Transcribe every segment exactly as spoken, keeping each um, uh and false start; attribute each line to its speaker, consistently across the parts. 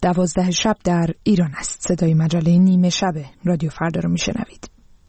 Speaker 1: دوازده شب در ایران است. صدای مجله نیمه شب رادیو فردا رو میشنوید.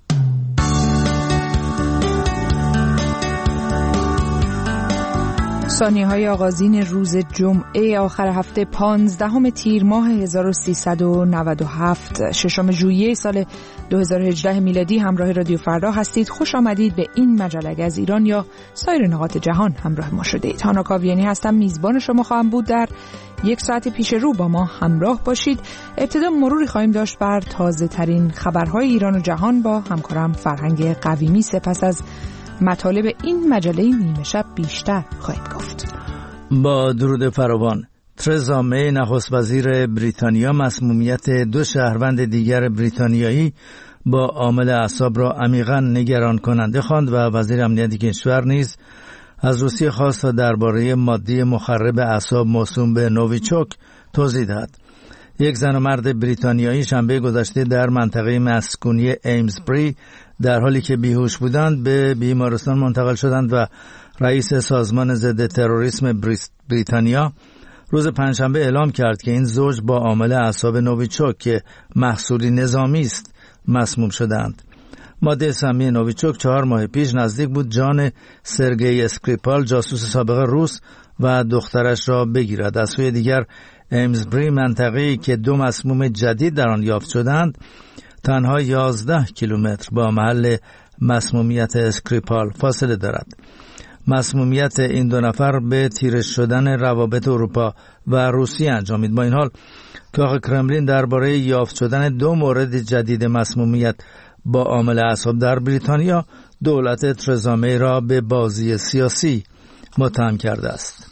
Speaker 1: ثانیه های آغازین روز جمعه آخر هفته پانزدهم تیر ماه هزار و سیصد و نود و هفت ششم ژوئیه سال دو هزار و هجده میلادی همراه رادیو فردا هستید. خوش آمدید به این مجله از ایران یا سایر نقاط جهان همراه ما شده اید. هانا کاویانی هستم، میزبان شما خواهم بود. در یک ساعت پیش رو با ما همراه باشید. ابتدا مروری خواهیم داشت بر تازه ترین خبرهای ایران و جهان با همکارم فرهنگ قویمی. سپس از مطالب این مجله نیمه شب بیشتر خواهیم گفت.
Speaker 2: با درود فراوان، ترزا می نخست وزیر بریتانیا مسمومیت دو شهروند دیگر بریتانیایی با عامل اعصاب را عمیقاً نگران کننده خواند و وزیر امنیت کشور نیز از روسیه خواست تا درباره ماده مخرب اعصاب موسوم به نوویچوک توضیح دهد. یک زن و مرد بریتانیایی شنبه گذشته در منطقه مسکونی ایمزبری در حالی که بیهوش بودند به بیمارستان منتقل شدند و رئیس سازمان ضد تروریسم بریتانیا روز پنجشنبه اعلام کرد که این زوج با عامل اعصاب نوویچوک که محصولی نظامی است مسموم شدند. ماده سمی نوویچوک چهار ماه پیش نزدیک بود جان سرگئی اسکریپال جاسوس سابق روس و دخترش را بگیرد. از سوی دیگر ایمزبری منطقه‌ای که دو مسموم جدید در آن یافت شدند تنها یازده کیلومتر با محل مسمومیت اسکریپال فاصله دارد. مسمومیت این دو نفر به تیره شدن روابط اروپا و روسیه انجامید. با این حال کاخ کرملین درباره یافت شدن دو مورد جدید مسمومیت با عامل اعصاب در بریتانیا دولت ترزا می را به بازی سیاسی متهم کرده است.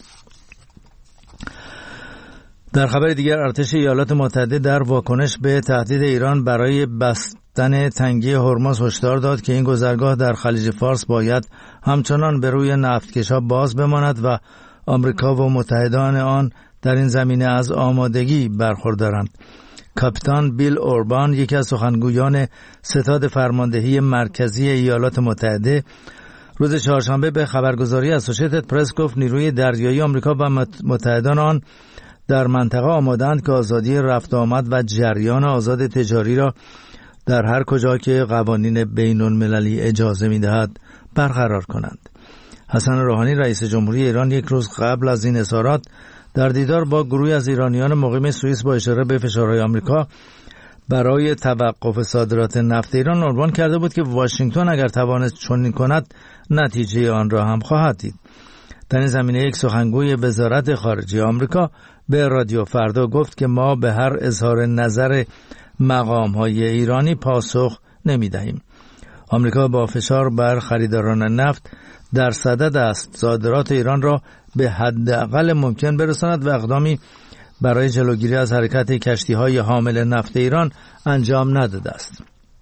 Speaker 2: در خبر دیگر ارتش ایالات متحده در واکنش به تهدید ایران برای بستن تنگی هرمز هشدار داد که این گذرگاه در خلیج فارس باید همچنان به روی نفتکش‌ها باز بماند و آمریکا و متحدان آن در این زمینه از آمادگی برخوردارند. کاپیتان بیل اوربان، یکی از سخنگویان ستاد فرماندهی مرکزی ایالات متحده، روز چهارشنبه به خبرگزاری اسوسییتد پرس گفت نیروی دریایی آمریکا و متحدان آن در منطقه آمادند که آزادی رفت آمد و جریان آزاد تجاری را در هر کجا که قوانین بین المللی اجازه می‌دهد برقرار کنند. حسن روحانی رئیس جمهوری ایران یک روز قبل از این اظهارات در دیدار با گروهی از ایرانیان مقیم سوئیس با اشاره به فشارهای آمریکا برای توقف صادرات نفت ایران عنوان کرده بود که واشنگتن اگر توانست چنین کند نتیجه آن را هم خواهد دید. در این زمینه یک سخنگوی وزارت خارجه آمریکا به رادیو فردا گفت که ما به هر اظهار نظر مقام‌های ایرانی پاسخ نمی‌دهیم. آمریکا با فشار بر خریداران نفت در صدد است صادرات ایران را به حداقل ممکن برساند و اقدامی برای جلوگیری از حرکت کشتی‌های حامل نفت ایران انجام نداده است.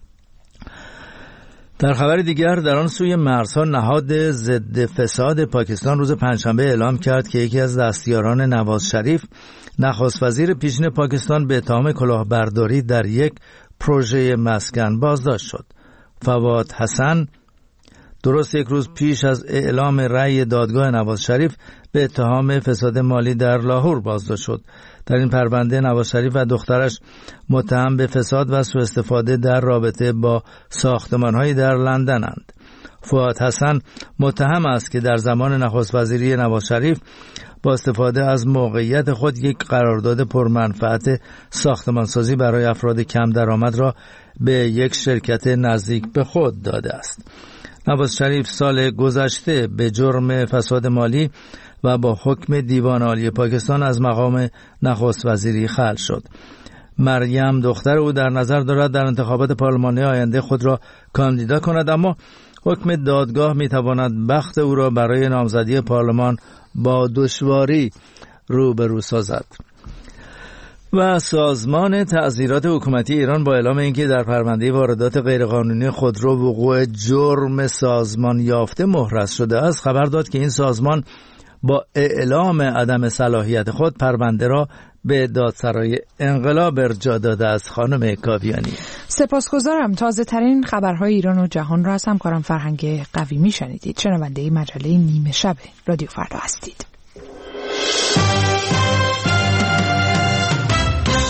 Speaker 2: در خبر دیگر در آن سوی مرزها نهاد ضد فساد پاکستان روز پنجشنبه اعلام کرد که یکی از دستیاران نواز شریف نخست وزیر پیشین پاکستان به اتهام کلاهبرداری در یک پروژه مسکن بازداشت شد. فواد حسن درست یک روز پیش از اعلام رأی دادگاه نواز شریف به اتهام فساد مالی در لاهور بازداشت شد. در این پرونده نواز شریف و دخترش متهم به فساد و سوء استفاده در رابطه با ساختمان‌های در لندن‌اند. فواد حسن متهم است که در زمان نخست وزیری نواز شریف با استفاده از موقعیت خود یک قرارداد پرمنفعت ساختمانسازی برای افراد کم درآمد را به یک شرکت نزدیک به خود داده است. نواز شریف سال گذشته به جرم فساد مالی و با حکم دیوان عالی پاکستان از مقام نخست وزیری خلع شد. مریم دختر او در نظر دارد در انتخابات پارلمانی آینده خود را کاندیدا کند، اما حکم دادگاه میتواند بخت او را برای نامزدی پارلمان با دشواری روبرو سازد. و سازمان تعزیرات حکومتی ایران با اعلام اینکه در پرونده واردات غیرقانونی خودرو وقوع جرم سازمان یافته محرز شده است، خبر داد که این سازمان با اعلام عدم صلاحیت خود پرونده را به دادسرای انقلاب ارجاع داده است. خانم کاویانی
Speaker 1: سپاسگزارم. تازه ترین خبرهای ایران و جهان را از همکارم فرهنگ قویمی شنیدید. شنونده مجله نیمه شب رادیو فردا هستید.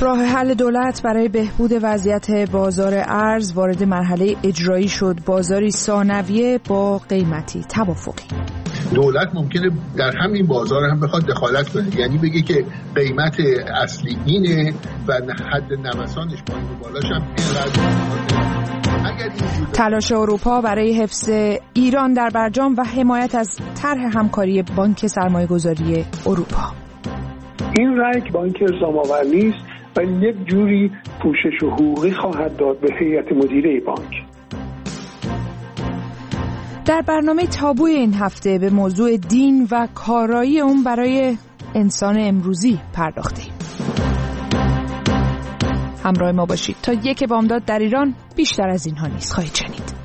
Speaker 1: راه حل دولت برای بهبود وضعیت بازار ارز وارد مرحله اجرایی شد. بازاری ثانویه با قیمتی توافقی.
Speaker 3: دولت ممکنه در همین بازار هم بخواد دخالت کنه، یعنی بگه که قیمت اصلی اینه و حد نوسانش پایین و بالاش هم اینقدر.
Speaker 1: تلاش اروپا برای حفظ ایران در برجام و حمایت از طرح همکاری بانک سرمایه‌گذاری اروپا.
Speaker 4: این رأی بانک الزام‌آور نیست و یک جوری پوشش حقوقی خواهد داد به هیئت مدیره بانک.
Speaker 1: در برنامه تابوی این هفته به موضوع دین و کارایی اون برای انسان امروزی پرداختیم. همراه ما باشید تا یک بامداد در ایران بیشتر از اینها نیست خواهید شنید.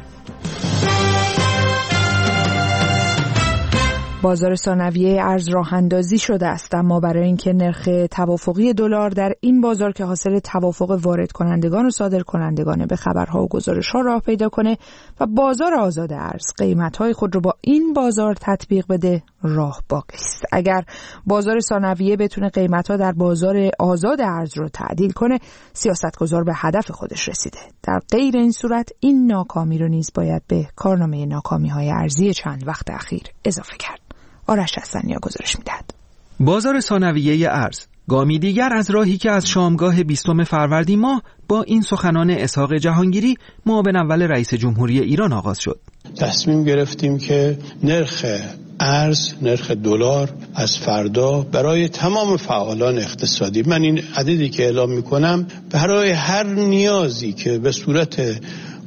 Speaker 1: بازار ثانویه ارز راه اندازی شده است، اما برای اینکه نرخ توافقی دلار در این بازار که حاصل توافق وارد کنندگان و صادر کنندگان به خبرها و گزارش‌ها راه پیدا کنه و بازار آزاد ارز قیمت‌های خود رو با این بازار تطبیق بده، راه باقی است. اگر بازار ثانویه بتونه قیمت‌ها در بازار آزاد ارز رو تعدیل کنه، سیاستگزار به هدف خودش رسیده. در غیر این صورت این ناکامی رو نیز باید به کارنامه ناکامی‌های ارزی چند وقت اخیر اضافه کرد. آرش حسنیا گزارش میدهد.
Speaker 5: بازار ثانویه ارز، گامی دیگر از راهی که از شامگاه بیستم فروردین ماه با این سخنان اسحاق جهانگیری معاون اول رئیس جمهوری ایران آغاز شد.
Speaker 6: تصمیم گرفتیم که نرخ ارز، نرخ دلار از فردا برای تمام فعالان اقتصادی، من این عددی که اعلام میکنم برای هر نیازی که به صورت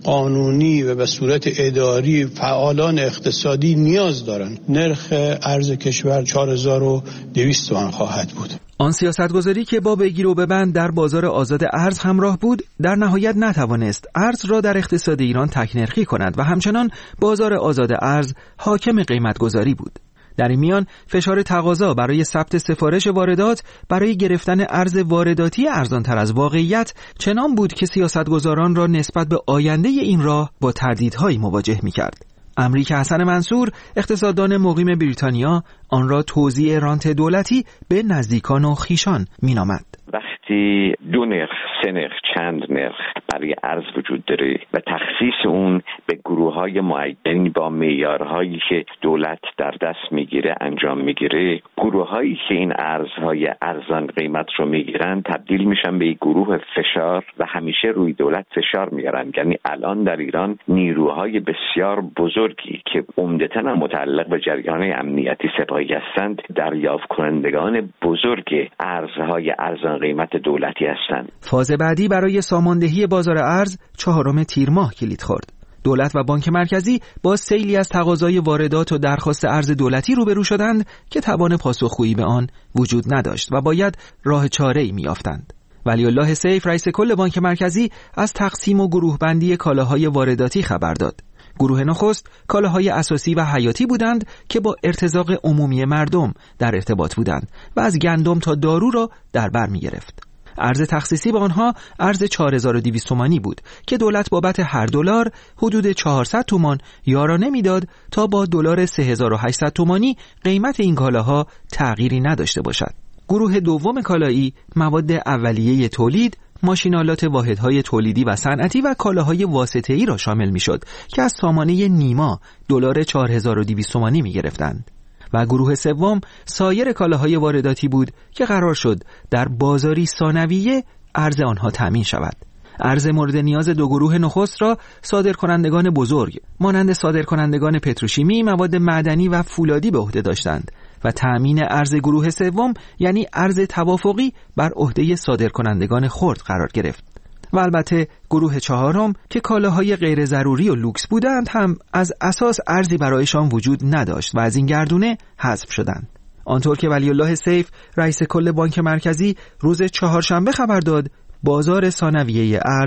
Speaker 6: قانونی و به صورت اداری فعالان اقتصادی نیاز دارند، نرخ ارز کشور چهار هزار و دویست تومان خواهد بود.
Speaker 5: آن سیاستگذاری که با بگیر و ببند در بازار آزاد ارز همراه بود، در نهایت نتوانست ارز را در اقتصاد ایران تکنرخی کند و همچنان بازار آزاد ارز حاکم قیمتگذاری بود. در این میان فشار تقاضا برای ثبت سفارش واردات برای گرفتن ارز وارداتی ارزانتر از واقعیت چنان بود که سیاستگزاران را نسبت به آینده این راه با تردیدهایی مواجه می‌کرد. امری که حسن منصور، اقتصاددان مقیم بریتانیا، آن را توزیع رانت دولتی به نزدیکان و خیشان مینامد.
Speaker 7: وقتی دو نرخ، سه نرخ، چند نرخ برای ارز وجود داره و تخصیص اون به گروه‌های معینی با معیارهایی که دولت در دست میگیره انجام میگیره، گروه‌هایی که این ارزهای ارزان قیمت رو میگیرن تبدیل میشن به یک گروه فشار و همیشه روی دولت فشار میارن. یعنی الان در ایران نیروهای بسیار بزرگی که عمدتاً متعلق به جریان امنیتی سپاهی هستند، دریافت کنندگان بزرگ ارزهای ارزان قیمت دولتی هستند.
Speaker 5: فاز بعدی برای ساماندهی بازار ارز چهارم تیر ماه کلید خورد. دولت و بانک مرکزی با سیلی از تقاضای واردات و درخواست ارز دولتی روبرو شدند که توان پاسخگویی به آن وجود نداشت و باید راه چاره‌ای می‌یافتند. ولی الله سیف، رئیس کل بانک مرکزی، از تقسیم و گروه بندی کالاهای وارداتی خبر داد. گروه نخست کالاهای اساسی و حیاتی بودند که با ارتزاق عمومی مردم در ارتباط بودند و از گندم تا دارو را در بر می گرفت. ارز تخصیصی به آنها ارز چهار هزار و دویست تومانی بود که دولت بابت هر دلار حدود چهارصد تومان یارانه میداد تا با دلار سه هزار و هشتصد تومانی قیمت این کالاها تغییری نداشته باشد. گروه دوم کالایی مواد اولیه تولید، ماشینالات واحدهای تولیدی و صنعتی و کالاهای واسطه‌ای را شامل می‌شد که از سامانه نیما دلار چهار هزار و دویست تومانی می‌گرفتند. و گروه سوم سایر کالاهای وارداتی بود که قرار شد در بازاری ثانویه ارز آنها تامین شود. ارز مورد نیاز دو گروه نخست را صادرکنندگان بزرگ مانند صادرکنندگان پتروشیمی، مواد معدنی و فولادی به عهده داشتند و تامین ارز گروه سوم یعنی ارز توافقی بر عهده صادرکنندگان خرد قرار گرفت. و البته گروه چهارم که کالاهای غیر ضروری و لوکس بودند هم از اساس ارزی برایشان وجود نداشت و از این گردونه حذف شدند. آنطور که ولی الله سیف، رئیس کل بانک مرکزی، روز چهارشنبه خبر داد، بازار ثانویه ارز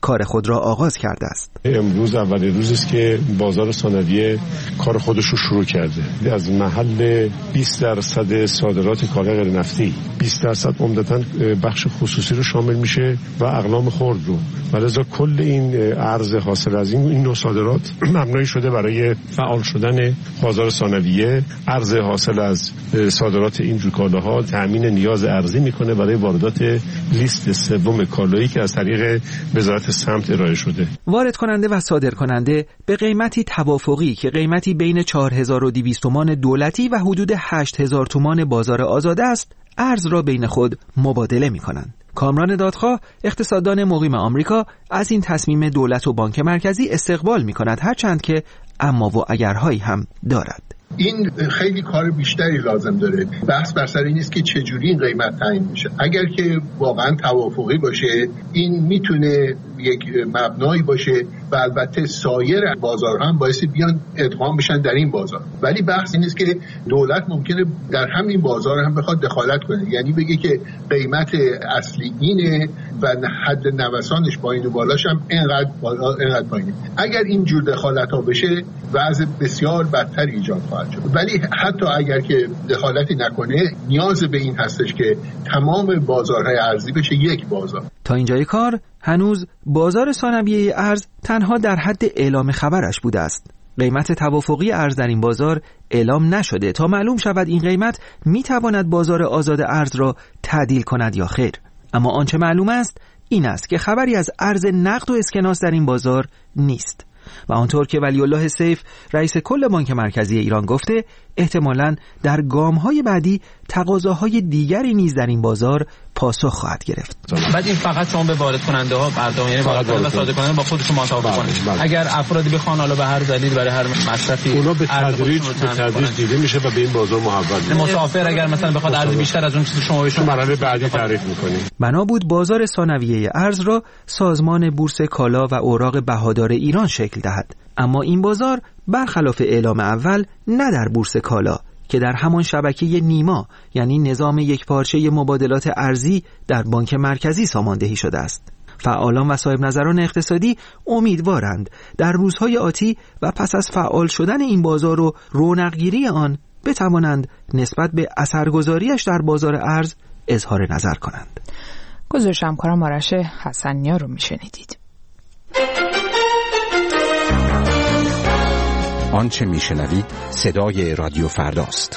Speaker 5: کار خود را آغاز کرده است.
Speaker 6: امروز اولین روز است که بازار ثانویه کار خودش رو شروع کرده. از محل بیست درصد صادرات کالا غیر نفتی بیست درصد عمدتاً بخش خصوصی رو شامل میشه و اقلام خرد رو. ولذا کل این ارز حاصل از این این نوع صادرات مبنی شده برای فعال شدن بازار ثانویه. ارز حاصل از صادرات این جور کالاها تامین نیاز ارزی میکنه برای واردات لیست سوم کالایی که از طریق وزارت سمت ارائه شده.
Speaker 5: وارد کننده و صادر کننده به قیمتی توافقی که قیمتی بین چهار هزار و دویست تومان دولتی و حدود هشت هزار تومان بازار آزاده است، ارز را بین خود مبادله می‌کنند. کامران دادخواه، اقتصاددان مقیم آمریکا، از این تصمیم دولت و بانک مرکزی استقبال می‌کند، هرچند که اما و اگرهایی هم دارد.
Speaker 3: این خیلی کار بیشتری لازم داره. بحث بر سر این است که چجوری این قیمت تعیین میشه. اگر که واقعا توافقی باشه، این میتونه یک مبنایی باشه و البته سایر بازارها هم باعث بیان ادغام بشن در این بازار. ولی بحث این است که دولت ممکنه در همین بازار هم بخواد دخالت کنه، یعنی بگه که قیمت اصلی اینه و حد نوسانش پایین و بالاش هم اینقدر بالا اینقدر پایینه. اگر این جور دخالت ها بشه، وضع بسیار بدتر ایجاد خواهد شد. ولی حتی اگر که دخالتی نکنه، نیاز به این هستش که تمام بازارهای ارزی بشه یک بازار.
Speaker 5: تا اینجای کار هنوز بازار ثانویه ارز تنها در حد اعلام خبرش بوده است. قیمت توافقی ارز در این بازار اعلام نشده تا معلوم شود این قیمت میتواند بازار آزاد ارز را تعدیل کند یا خیر. اما آنچه معلوم است این است که خبری از ارز نقد و اسکناس در این بازار نیست و آنطور که ولی الله سیف رئیس کل بانک مرکزی ایران گفته، احتمالاً در گام‌های بعدی تقاضاهای دیگری نیز در این بازار پاسخ خواهد گرفت.
Speaker 8: بعد این فقط شما به وارد کننده ها برداشت، یعنی وارد کننده و صادر کننده با خودشون متوافق کنید. اگر افرادی بخوان حالا به هر دلیل برای هر مصرفی
Speaker 6: اونا به تدریج به تدریج دیده میشه و به این بازار محول میشه.
Speaker 8: مسافر اگر مثلا بخواد ارز بیشتر از اون چیزی شما بهشون
Speaker 6: مرحله بعدی تعریف می‌کنیم.
Speaker 5: بنا بود بازار ثانویه ارز را سازمان بورس کالا و اوراق بهادار ایران شکل دهد. اما این بازار برخلاف اعلام اول نه در بورس کالا که در همان شبکه نیما، یعنی نظام یکپارچه مبادلات ارزی در بانک مرکزی ساماندهی شده است. فعالان و صاحب نظران اقتصادی امیدوارند در روزهای آتی و پس از فعال شدن این بازار و رونق‌گیری آن بتوانند نسبت به اثرگذاریش در بازار ارز اظهار نظر کنند.
Speaker 1: گزارش همکارم آرش حسنیا رو میشنیدید.
Speaker 9: آنچه میشنوید صدای رادیو فرداست.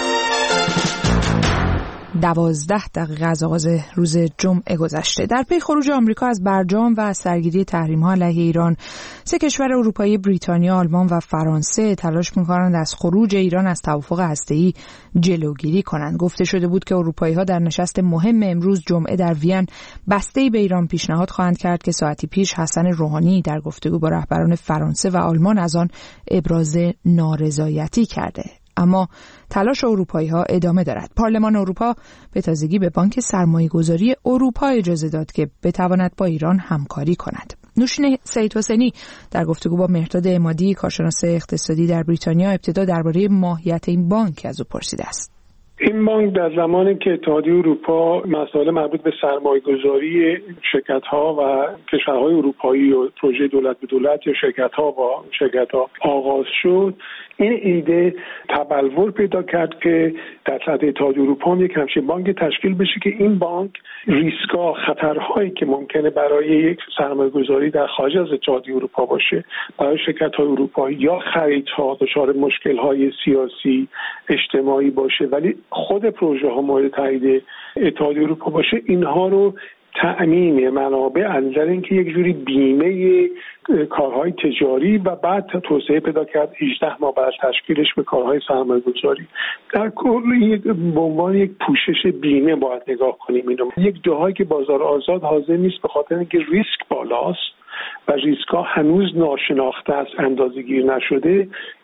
Speaker 1: دوازده دقیقه از آغاز روز جمعه گذشته. در پی خروج آمریکا از برجام و سرگیری تحریم‌ها علیه ایران، سه کشور اروپایی بریتانیا، آلمان و فرانسه تلاش می‌کنند از خروج ایران از توافق هسته‌ای جلوگیری کنند. گفته شده بود که اروپایی‌ها در نشست مهم امروز جمعه در وین بسته‌ای به ایران پیشنهاد خواهند کرد که ساعتی پیش حسن روحانی در گفتگو با رهبران فرانسه و آلمان از آن ابراز نارضایتی کرده. اما تلاش اروپایی‌ها ادامه دارد. پارلمان اروپا به تازگی به بانک سرمایه‌گذاری اروپا اجازه داد که بتواند با ایران همکاری کند. نوشین سید حسینی در گفتگو با مهرداد عمادی کارشناس اقتصادی در بریتانیا ابتدا درباره ماهیت این بانک از او پرسیده است.
Speaker 4: این بانک در زمانی که اتحادیه اروپا مسائل مربوط به سرمایه‌گذاری شرکت‌ها و کشورهای اروپایی و پروژه دولت به دولت یا شرکت‌ها با شرکت‌ها آغاز شد، این ایده تبلور پیدا کرد که در سطح اتحادیه اروپا یک همچین بانک تشکیل بشه که این بانک ریسک‌ها، خطرهایی که ممکنه برای یک سرمایه‌گذاری در خارج از اتحادیه اروپا باشه برای شرکت‌های اروپایی یا خریدها دچار مشکل‌های سیاسی اجتماعی باشه ولی خود پروژه ها مورد تایید اتحادیه اروپا باشه، اینها رو تأمین منابع از نظر اینکه یک جوری بیمه کارهای تجاری و بعد توسعه پیدا کرد هجده ماه بعد تشکیلش به کارهای سرمایه‌گذاری. در کل به عنوان یک پوشش بیمه باید نگاه کنیم اینو. یک جاهایی که بازار آزاد حاضر نیست به خاطر اینکه ریسک بالاست و ریسک‌ها هنوز ناشناخته است، اندازه‌گیری نشده،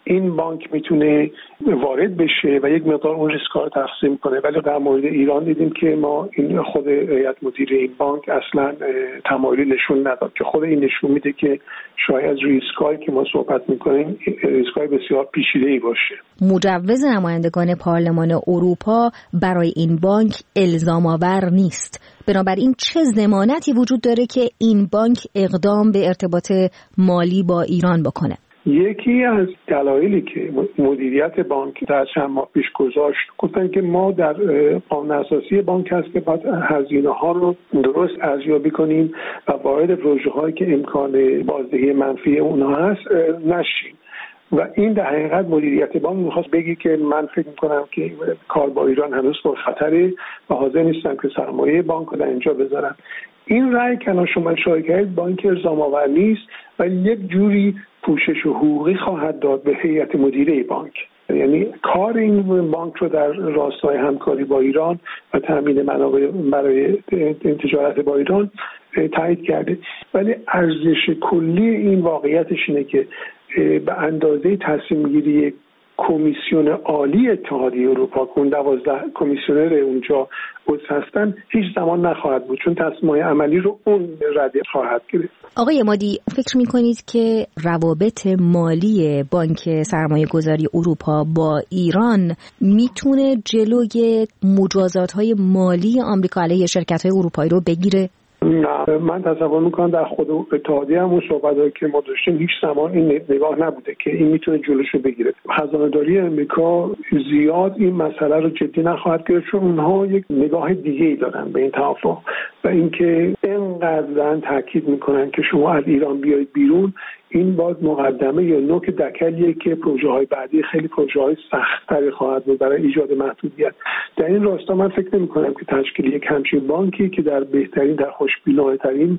Speaker 4: این بانک میتونه وارد بشه و یک مقدار اون ریسک‌ها رو تقسیم کنه. ولی در مورد ایران دیدیم که ما این خود هیئت مدیره این بانک اصلا تمایلی نشون نداد که خود این نشون میده که شاید ریسک‌هایی که ما صحبت میکنیم ریسک‌های بسیار پیچیده‌ای باشه.
Speaker 10: مجوز نمایندگان پارلمان اروپا برای این بانک الزام آور نیست. بنابراین چه ضمانتی وجود داره که این بانک اقدام به ارتباط مالی با ایران بکنه؟
Speaker 4: یکی از دلایلی که مدیریت بانک در چند ماه پیش گذاشت گفتن که ما در قانون اساسی بانک هست که باید هزینه ها رو درست ارزیابی کنیم و وارد پروژه هایی که امکان بازدهی منفی اونها هست نشیم. و این در حقیقت مدیریت بانک میخواست بگی که من فکر میکنم که کار با ایران هنوز پر خطره و حاضر نیستم که سرمایه بانک رو در اینجا بذارم. این رأی کنار شما اشاره کردید بانک الزام آور نیست و یک جوری پوشش حقوقی خواهد داد به هیئت مدیره بانک. یعنی کار این بانک رو در راستای همکاری با ایران و تامین منابع برای تجارت با ایران تایید کرده. ولی ارزش کلی این واقعیتش اینه که به اندازه تصمیم گیری کمیسیون عالی اتحادیه اروپا که اون دوازده کمیسیونر اونجا عضو هستن هیچ زمان نخواهد بود، چون تصمیم‌های عملی رو اون رده خواهد گرفت.
Speaker 10: آقای عمادی، فکر می‌کنید که روابط مالی بانک سرمایه‌گذاری اروپا با ایران میتونه جلوی مجازات‌های مالی آمریکا علیه شرکت‌های اروپایی رو بگیره؟
Speaker 4: نه، من تصور میکنم در خود اتحادیه همون صحبتایی که ما داشتیم هیچ زمان این نگاه نبوده که این میتونه جلوشو بگیره. خزانه‌داری امریکا زیاد این مسئله رو جدی نخواهد گرفت، چون اونها یک نگاه دیگه‌ای دارن به این توافق و اینکه اینقدر تاکید میکنن که شما از ایران بیایید بیرون. این باز مقدمه یا نوک دکلیه که پروژه های بعدی خیلی پروژه های سخت‌تری خواهد بود برای ایجاد محدودیت. در این راستا من فکر نمی کنم که تشکیل یک همچین بانکی که در بهترین در خوشبینانه‌ترین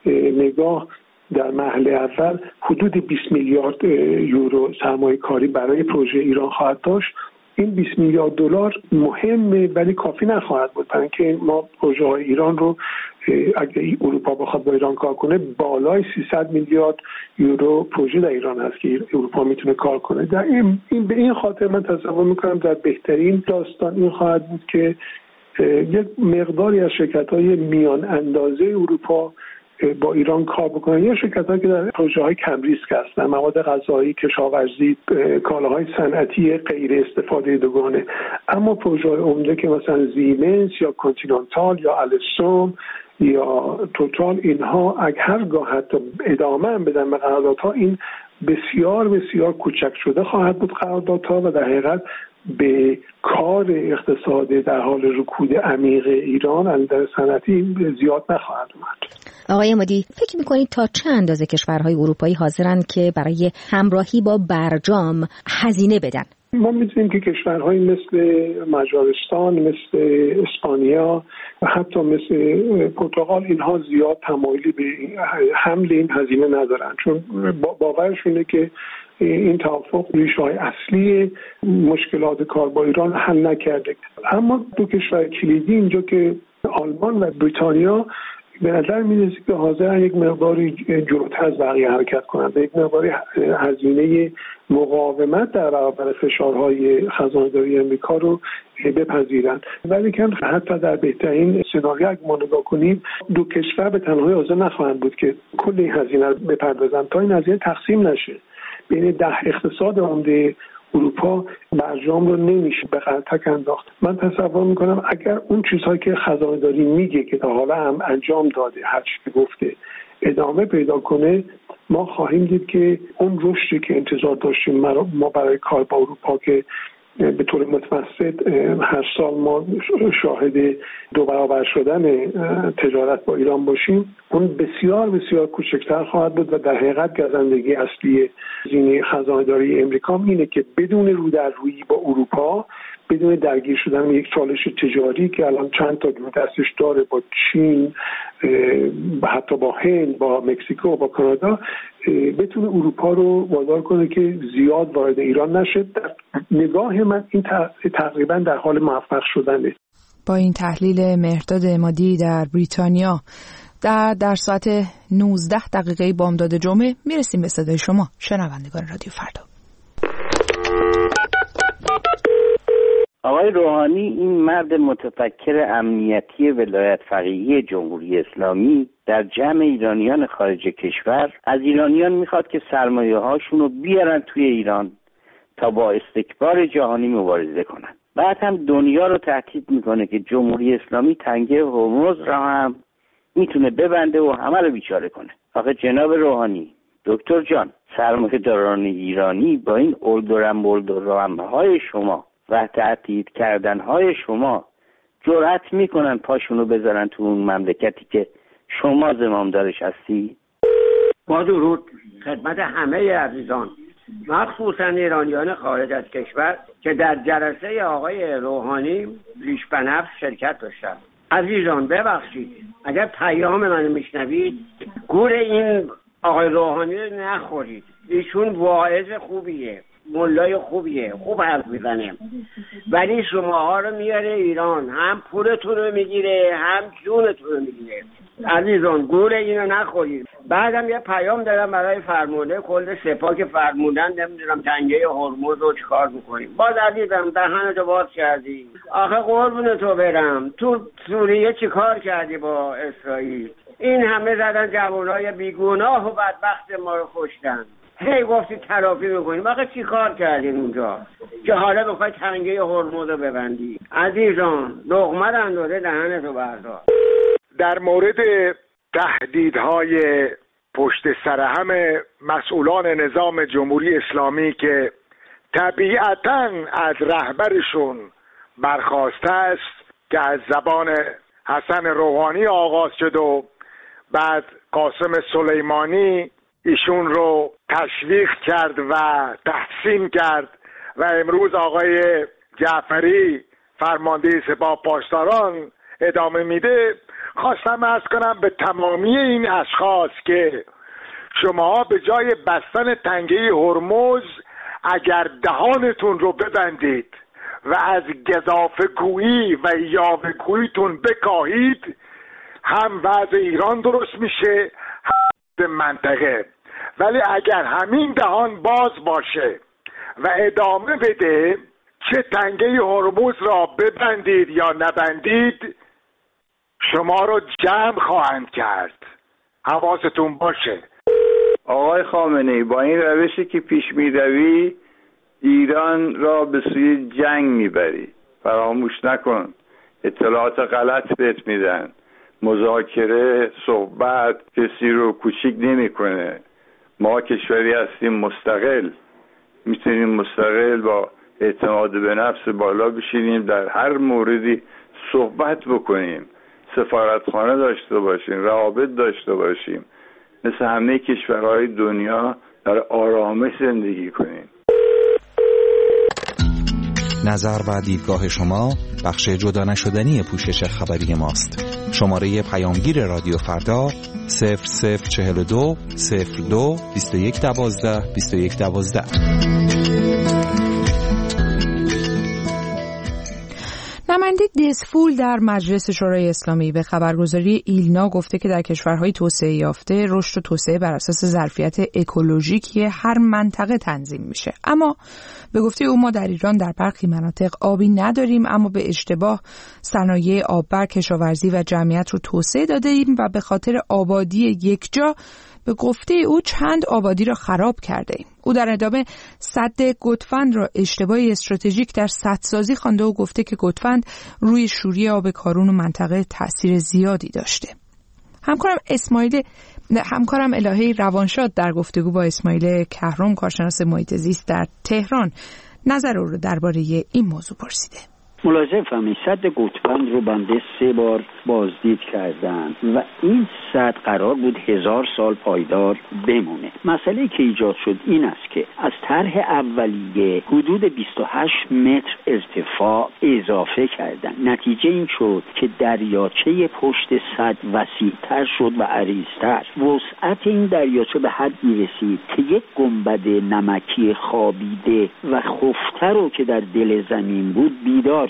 Speaker 4: نگاه در مرحله اول حدود بیست میلیارد یورو سرمایه کاری برای پروژه ایران خواهد داشت. این بیست میلیارد دلار مهمه ولی کافی نخواهد بود، برای اینکه ما پروژه های ایران رو اگه اروپا بخواد با ایران کار کنه بالای سیصد میلیارد یورو پروژه در ایران هست که اروپا میتونه کار کنه. در این, این به این خاطر من تصور میکنم در بهترین داستان این خواهد بود که یک مقداری از شرکت‌های میان اندازه اروپا با ایران کار بکنن، یا شرکت‌هایی که در پروژه‌های کم ریسک هستن، مواد غذایی، کشاورزی، کالاهای صنعتی غیر استفاده دوگانه. اما پروژه‌های عمده که مثلا زیمنس یا کانتیننتال یا الستروم یا توتال، اینها اگه هرگاه حتی ادامه هم بدن به قراردادها، این بسیار بسیار کوچک شده خواهد بود قراردادها و در حقیقت به کار اقتصاد در حال رکود عمیق ایران از نظر صنعتی زیاد نخواهد اومد.
Speaker 10: آقای عمادی، فکر می‌کنید تا چه اندازه کشورهای اروپایی حاضرن که برای همراهی با برجام هزینه بدن؟
Speaker 4: ما می‌دونیم که کشورهایی مثل مجارستان، مثل اسپانیا و حتی مثل پرتغال اینها زیاد تمایلی به حمل این هزینه ندارن، چون باورشونه که این توافق ریشه‌های اصلی مشکلات کار با ایران حل نکرده. اما دو کشور کلیدی اینجا که آلمان و بریتانیا به نظر می‌رسه که حاضرن یک مقداری جلوتر از بقیه حرکت کنند، یک مقداری هزینه مقاومت در برابر فشارهای خزانه‌داری امریکا رو بپذیرن. ولی که حتی در بهترین سناریو اگه ما نگاه کنیم دو کشور به تنهایی حاضر نخواهند بود که کل این هزینه رو بپردازن تا این هزینه تقسیم نشه بین ده اقتصاد عمده اروپا. برجام رو نمیشه به قلتک انداخت. من تصور میکنم اگر اون چیزهایی که خزانه‌داری میگه که تا حالا هم انجام داده، هر چی گفته، ادامه پیدا کنه، ما خواهیم دید که اون رشدی که انتظار داشتیم ما برای کار با اروپا که به طور متوسط هر سال ما شاهد دو برابر شدن تجارت با ایران باشیم، اون بسیار بسیار کوچکتر خواهد بود و در حقیقت گزندگی اصلی هزینه خزانه‌داری امریکا اینه که بدون رو در رویی با اروپا، بدون درگیر شدن یک چالش تجاری که الان چند تا رو دستش داره با چین، حتی با هند، با مکزیکو، با کانادا، بتونه اروپا رو وادار کنه که زیاد وارد ایران نشه. در نگاه من این تقریبا در حال موفق شدنه.
Speaker 1: با این تحلیل مهرداد عمادی در بریتانیا در در ساعت نوزده دقیقه بامداد جمعه میرسیم به صدای شما شنوندگان رادیو فردا.
Speaker 11: آقای روحانی این مرد متفکر امنیتی ولایت فقیهی جمهوری اسلامی در جمع ایرانیان خارج کشور از ایرانیان میخواد که سرمایه هاشون رو بیارن توی ایران تا با استکبار جهانی مبارزه کنن. بعد هم دنیا رو تهدید میکنه که جمهوری اسلامی تنگه هرمز را هم میتونه ببنده و همه رو بیچاره کنه. آخه جناب روحانی، دکتر جان، سرمایه‌داران ایرانی با این اردورم بردورم های شما و تهدید کردن های شما جرأت میکنن پاشونو بذارن تو اون مملکتی که شما زمامدارش هستی؟
Speaker 12: با درود خدمت همه عزیزان، مخصوصا ایرانیان خارج از کشور که در جلسه آقای روحانی ریش بنفس شرکت داشتن. عزیزان ببخشید اگر پیام منو میشنوید گور این آقای روحانی رو نخورید. ایشون واعظ خوبیه، ملای خوبیه، خوب حرف میزنه، ولی شماها رو میاره ایران، هم پولتون رو میگیره هم جونتون رو میگیره. عزیزان گور اینو نخورید. بعدم یه پیام دارم برای فرمانده کل سپاه که فرمودن نمیدونم تنگه هرمز رو چیکار میکنیم. باز عزیزم دهنتو باز کردی. آخه قربون تو برم، تو سوریه چیکار کردی با اسرائیل؟ این همه زدن جوانای بیگناه و بدبخت ما رو کشتن. هی گفتی ترافی میکنیم، آخه چی کار کردین اونجا که حالا بخوای تنگه هرمز رو ببندی؟ عزیزان لقمه رو اندازه دهنتو بردار.
Speaker 13: در مورد تهدیدهای پشت سر هم مسئولان نظام جمهوری اسلامی که طبیعتاً از رهبرشون برخاسته است که از زبان حسن روحانی آغاز شد و بعد قاسم سلیمانی ایشون رو تشویق کرد و تحسین کرد و امروز آقای جعفری فرمانده سپاه پاسداران ادامه میده. خواستم عرض کنم به تمامی این اشخاص که شما به جای بستن تنگه هرمز اگر دهانتون رو ببندید و از گزافه گویی و یاوه گوییتون بکاهید، هم وضع ایران درست میشه هم منطقه. ولی اگر همین دهان باز باشه و ادامه بده چه تنگه هرمز را ببندید یا نبندید شما رو جمع خواهند کرد. حواستون باشه.
Speaker 14: آقای خامنه‌ای، با این روشی که پیش می‌روی ایران را به سوی جنگ میبری. فراموش نکن اطلاعات غلط بهت میدن. مذاکره صحبت کسی رو کوچیک نمیکنه. ما کشوری هستیم مستقل، میتونیم مستقل با اعتماد به نفس بالا بشینیم، در هر موردی صحبت بکنیم، سفارتخانه داشته باشیم، روابط داشته باشیم، مثل همه کشورهای دنیا در آرامش زندگی کنیم.
Speaker 9: نظر و دیدگاه شما بخش جدا نشدنی پوشش خبری ماست. شماره پیامگیر رادیو فردا صفر صفر چهل و دو صفر دو بیست و یک دوازده بیست و یک دوازده.
Speaker 1: نماینده دسفول در مجلس شورای اسلامی به خبرگزاری ایلنا گفته که در کشورهای توسعه یافته رشد و توسعه بر اساس ظرفیت اکولوژیکی هر منطقه تنظیم میشه. اما به گفته او ما در ایران در برخی مناطق آبی نداریم، اما به اشتباه صنایع آببر، کشاورزی و جمعیت رو توسعه داده ایم و به خاطر آبادی یک جا به گفته او چند آبادی را خراب کرده ایم. او در ادامه سد گودفند را اشتباهی استراتژیک در سدسازی خوانده و گفته که گودفند روی شوری آب کارون و منطقه تأثیر زیادی داشته. همکارم اسماعیل همکارم الهی روانشاد در گفتگو با اسماعیل کهرم کارشناس محیط زیست در تهران نظر او را درباره این موضوع پرسیده.
Speaker 15: ملاحظه فهمید سد گودفند رو بنده سه بار بازدید کردن و این سد قرار بود هزار سال پایدار بمونه. مسئله که ایجاد شد این است که از طرح اولیه حدود بیست و هشت متر ارتفاع اضافه کردن. نتیجه این شد که دریاچه پشت سد وسیع‌تر شد و عریض‌تر. وسعت این دریاچه به حدی رسید که یک گنبد نمکی خوابیده و خفته رو که در دل زمین بود بیدار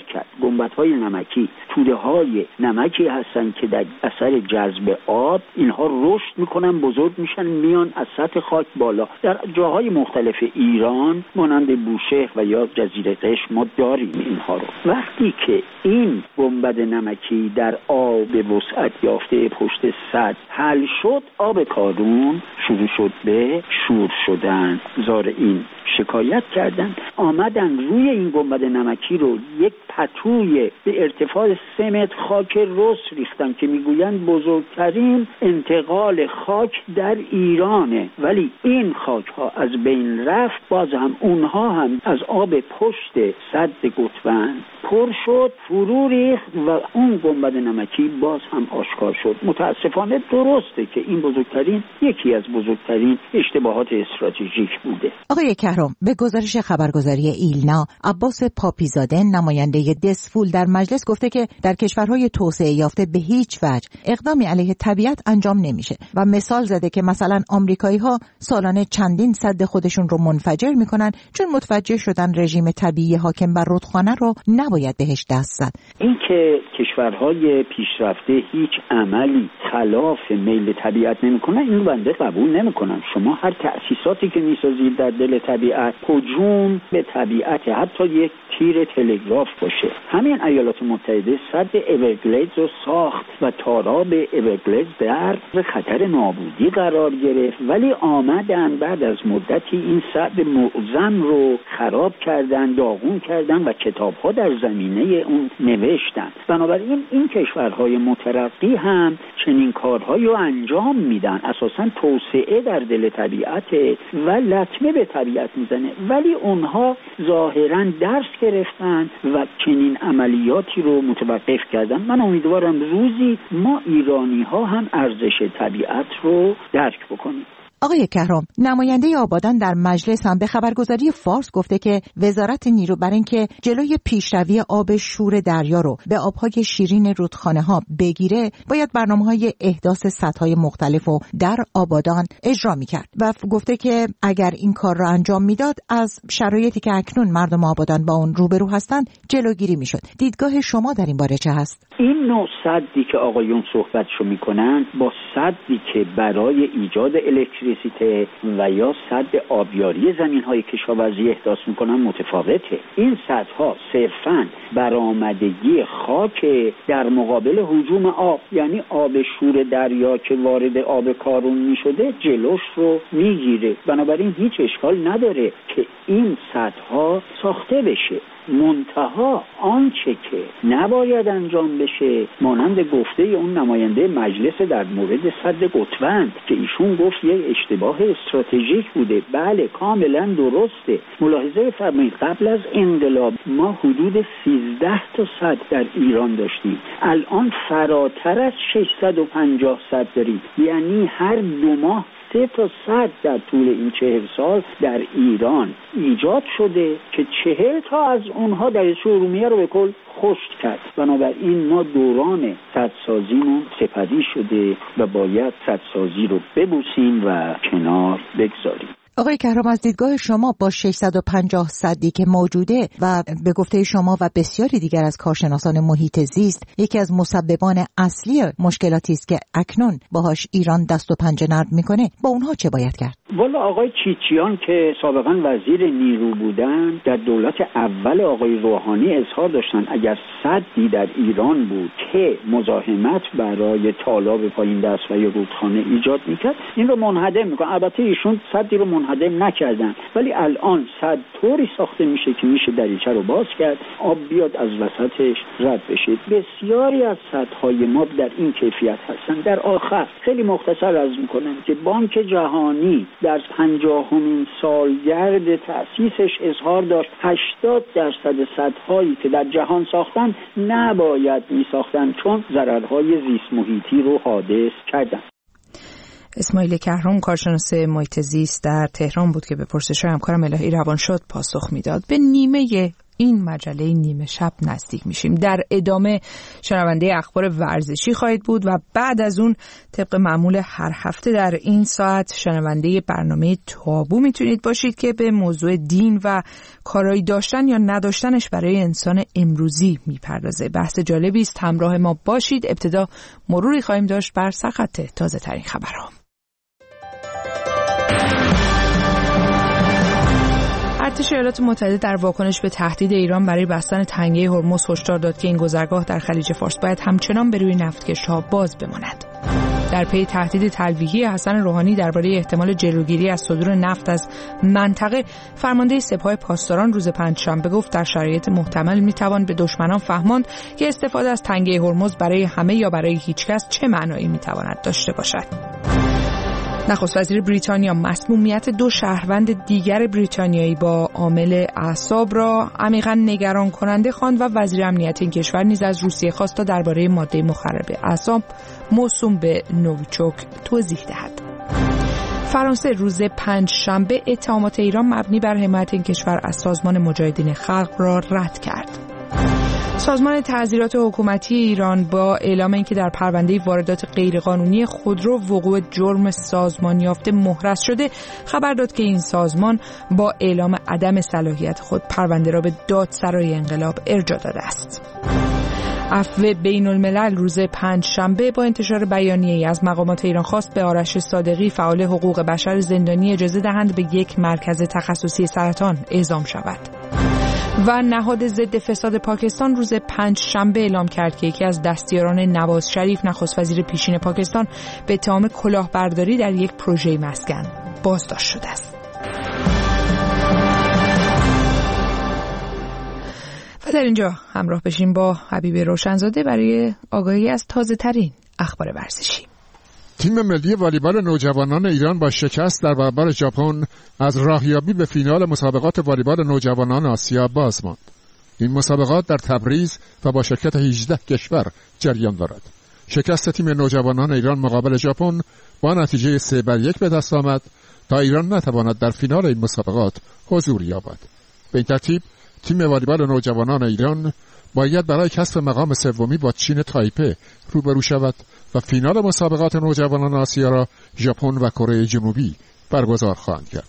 Speaker 15: کرد. گنبدهای نمکی توده های نمکی هستن که در اثر جذب آب اینها رشد میکنن، بزرگ میشن، میان از سطح خاک بالا. در جاهای مختلف ایران مانند بوشهر و یا جزیره قشم ما داریم اینها رو. وقتی که این گنبد نمکی در آب وسعت یافته پشت سد حل شد، آب کارون شروع شد به شور شدن. زارعین شکایت کردند، آمدن روی این گنبد نمکی رو یک پتوی به ارتفاع سه متر خاک رس ریختن که میگویند بزرگترین انتقال خاک در ایرانه، ولی این خاک ها از بین رفت. باز هم اونها هم از آب پشت سد گتوند پر شد، فرو ریخت و اون گنبد نمکی باز هم آشکار شد. متاسفانه درسته که این بزرگترین یکی از بزرگترین اشتباهات استراتژیک بوده.
Speaker 16: آقای کهرم، به گزارش خبرگزاری ایلنا، عباس پاپیزاده نماینده دسفول در مجلس گفته که در کشورهای توسعه یافته به هیچ وجه اقدامی علیه طبیعت انجام نمیشه و مثال زده که مثلا آمریکایی‌ها سالانه چندین سد خودشون رو منفجر میکنن چون متوجه شدن رژیم طبیعی حاکم بر رودخانه رو نباید بهش دست زد.
Speaker 15: این که کشورهای پیشرفته هیچ عملی خلاف میل طبیعت نمیکنن، این بنده قبول نمیکنم. شما هر تأسیساتی که میسازید در دل طبیعت هجوم به طبیعت، حتی یک تیر تلگراف باشه. همین ایالات متحده سد اورگلیدز رو ساخت و تاراب اورگلیدز در خطر نابودی قرار گرفت، ولی آمدن بعد از مدتی این سد معظم رو خراب کردن، داغون کردن و کتاب‌ها در زمینه اون نوشتن. بنابراین این کشورهای مترقی هم چنین کارهایی رو انجام میدن. اساساً توسعه در دل طبیعت و لطمه به طبیعت میزنه، ولی اونها ظاهراً درس گرفتن و چنین عملیاتی رو متوقف کردن. من امیدوارم روزی ما ایرانی ها هم ارزش طبیعت رو درک بکنیم.
Speaker 16: آقای کهرم، نماینده آبادان در مجلس هم به خبرگزاری فارس گفته که وزارت نیرو برای اینکه جلوی پیشروی آب شور دریا رو به آبهای شیرین رودخانه ها بگیره، باید برنامه‌های احداث سدهای مختلف رو در آبادان اجرا می‌کرد و گفته که اگر این کار رو انجام میداد از شرایطی که اکنون مردم آبادان با اون روبرو هستند جلوگیری میشد. دیدگاه شما در این باره چه هست؟
Speaker 15: این نوع سدی که آقایون صحبتشو میکنن با سدی که برای ایجاد الکتریسیته و یا سد آبیاری زمین‌های کشاورزی احداث میکنن متفاوته. این سدها صرفاً برآمدگی خاک در مقابل هجوم آب، یعنی آب شور دریا که وارد آب کارون میشده جلوش رو میگیره. بنابراین هیچ اشکال نداره که این سدها ساخته بشه. منتها آنچه که نباید انجام بشه، مانند گفته اون نماینده مجلس در مورد سد گتوند که ایشون گفت یه اشتباه استراتژیک بوده. بله، کاملا درسته. ملاحظه فرمایید قبل از انقلاب ما حدود سیزده تا سد در ایران داشتیم، الان فراتر از ششصد و پنجاه سد داریم. یعنی هر دو ماه سه تا سد در طول این چهل سال در ایران ایجاد شده که چهل تا از اونها در ارومیه رو به کل خشک کرد. بنابراین ما دوران سدسازیمون سپری شده و باید سدسازی رو ببوسیم و کنار بگذاریم.
Speaker 16: آقای کهرم، از دیدگاه شما با ششصد و پنجاه سدی که موجوده و به گفته شما و بسیاری دیگر از کارشناسان محیط زیست یکی از مسببان اصلی مشکلاتی است که اکنون باهاش ایران دست و پنجه نرم میکنه، با اونها چه باید کرد؟
Speaker 15: والا آقای چیچیان که سابقا وزیر نیرو بودن در دولت اول آقای روحانی اظهار داشتن اگر سدی در ایران بود که مزاحمت برای تالاب پایین دست و یا رودخانه ایجاد میکرد، این رو منهدم میکنن. البته ایشون سدی رو منهدم نکردن، ولی الان سد طوری ساخته میشه که میشه دریچه رو باز کرد، آب بیاد از وسطش رد بشه. بسیاری از سدهای ما در این کیفیت هستن. در آخر خیلی مختصر عرض میکنم که بانک جهانی در پنجاهمین سالگرد تأسیسش اظهار داشت هشتاد درصد سدهایی که در جهان ساختن نباید میساختن چون ضررهای زیست محیطی رو حادث کردن.
Speaker 1: اسماعیل کهرم، کارشناس محیط زیست در تهران بود که به پرسش‌های همکارم الهی روانشاد پاسخ میداد. به نیمه این مجله نیمه شب نزدیک میشیم. در ادامه شنونده اخبار ورزشی خواهید بود و بعد از اون طبق معمول هر هفته در این ساعت شنونده برنامه تابو میتونید باشید که به موضوع دین و کارایی داشتن یا نداشتنش برای انسان امروزی میپردازه. بحث جالبی است، همراه ما باشید. ابتدا مروری خواهیم داشت بر سرخط تازه ترین خبرها. ارتش ایالات متحده در واکنش به تهدید ایران برای بستن تنگه هرمز هشدار داد که این گذرگاه در خلیج فارس باید همچنان به روی نفتکش‌ها باز بماند. در پی تهدید تلویحی حسن روحانی درباره احتمال جلوگیری از صدور نفت از منطقه، فرمانده سپاه پاسداران روز پنجشنبه گفت در شرایط محتمل میتوان به دشمنان فهماند که استفاده از تنگه هرمز برای همه یا برای هیچ کس چه معنایی میتواند داشته باشد. نخست وزیر بریتانیا مسمومیت دو شهروند دیگر بریتانیایی با عامل اعصاب را عمیقاً نگران کننده خواند و وزیر امنیت این کشور نیز از روسیه خواست تا درباره ماده مخرب اعصاب موسوم به نوویچوک توضیح دهد. فرانسه روز پنجشنبه اتهامات ایران مبنی بر حمایت این کشور از سازمان مجاهدین خلق را رد کرد. سازمان تعزیرات حکومتی ایران با اعلام اینکه در پرونده واردات غیرقانونی خودرو وقوع جرم سازمان یافته محرز شده، خبر داد که این سازمان با اعلام عدم صلاحیت خود پرونده را به دادسرای انقلاب ارجاع داده است. عفو بین الملل روز پنجشنبه با انتشار بیانیه‌ای از مقامات ایران خواست به آرش صادقی فعال حقوق بشر زندانی اجازه دهند به یک مرکز تخصصی سرطان اعزام شود. و نهاد ضد فساد پاکستان روز پنجشنبه اعلام کرد که یکی از دستیاران نواز شریف نخست وزیر پیشین پاکستان به اتهام کلاهبرداری در یک پروژه مسکن بازداشت شده است. و در اینجا همراه بشیم با حبیب روشنزاده برای آگاهی از تازه ترین اخبار ورزشی.
Speaker 17: تیم ملی والیبال نوجوانان ایران با شکست در برابر ژاپن از راهیابی به فینال مسابقات والیبال نوجوانان آسیا باز ماند. این مسابقات در تبریز و با شرکت هجده کشور جریان دارد. شکست تیم نوجوانان ایران مقابل ژاپن با نتیجه سه بر یک به دست آمد تا ایران نتواند در فینال این مسابقات حضور یابد. به این ترتیب تیم والیبال نوجوانان ایران باید برای کسب مقام سومی با چین تایپه روبرو شود و فینال مسابقات نوجوانان آسیا را ژاپن و کره جنوبی برگزار خواهند کرد.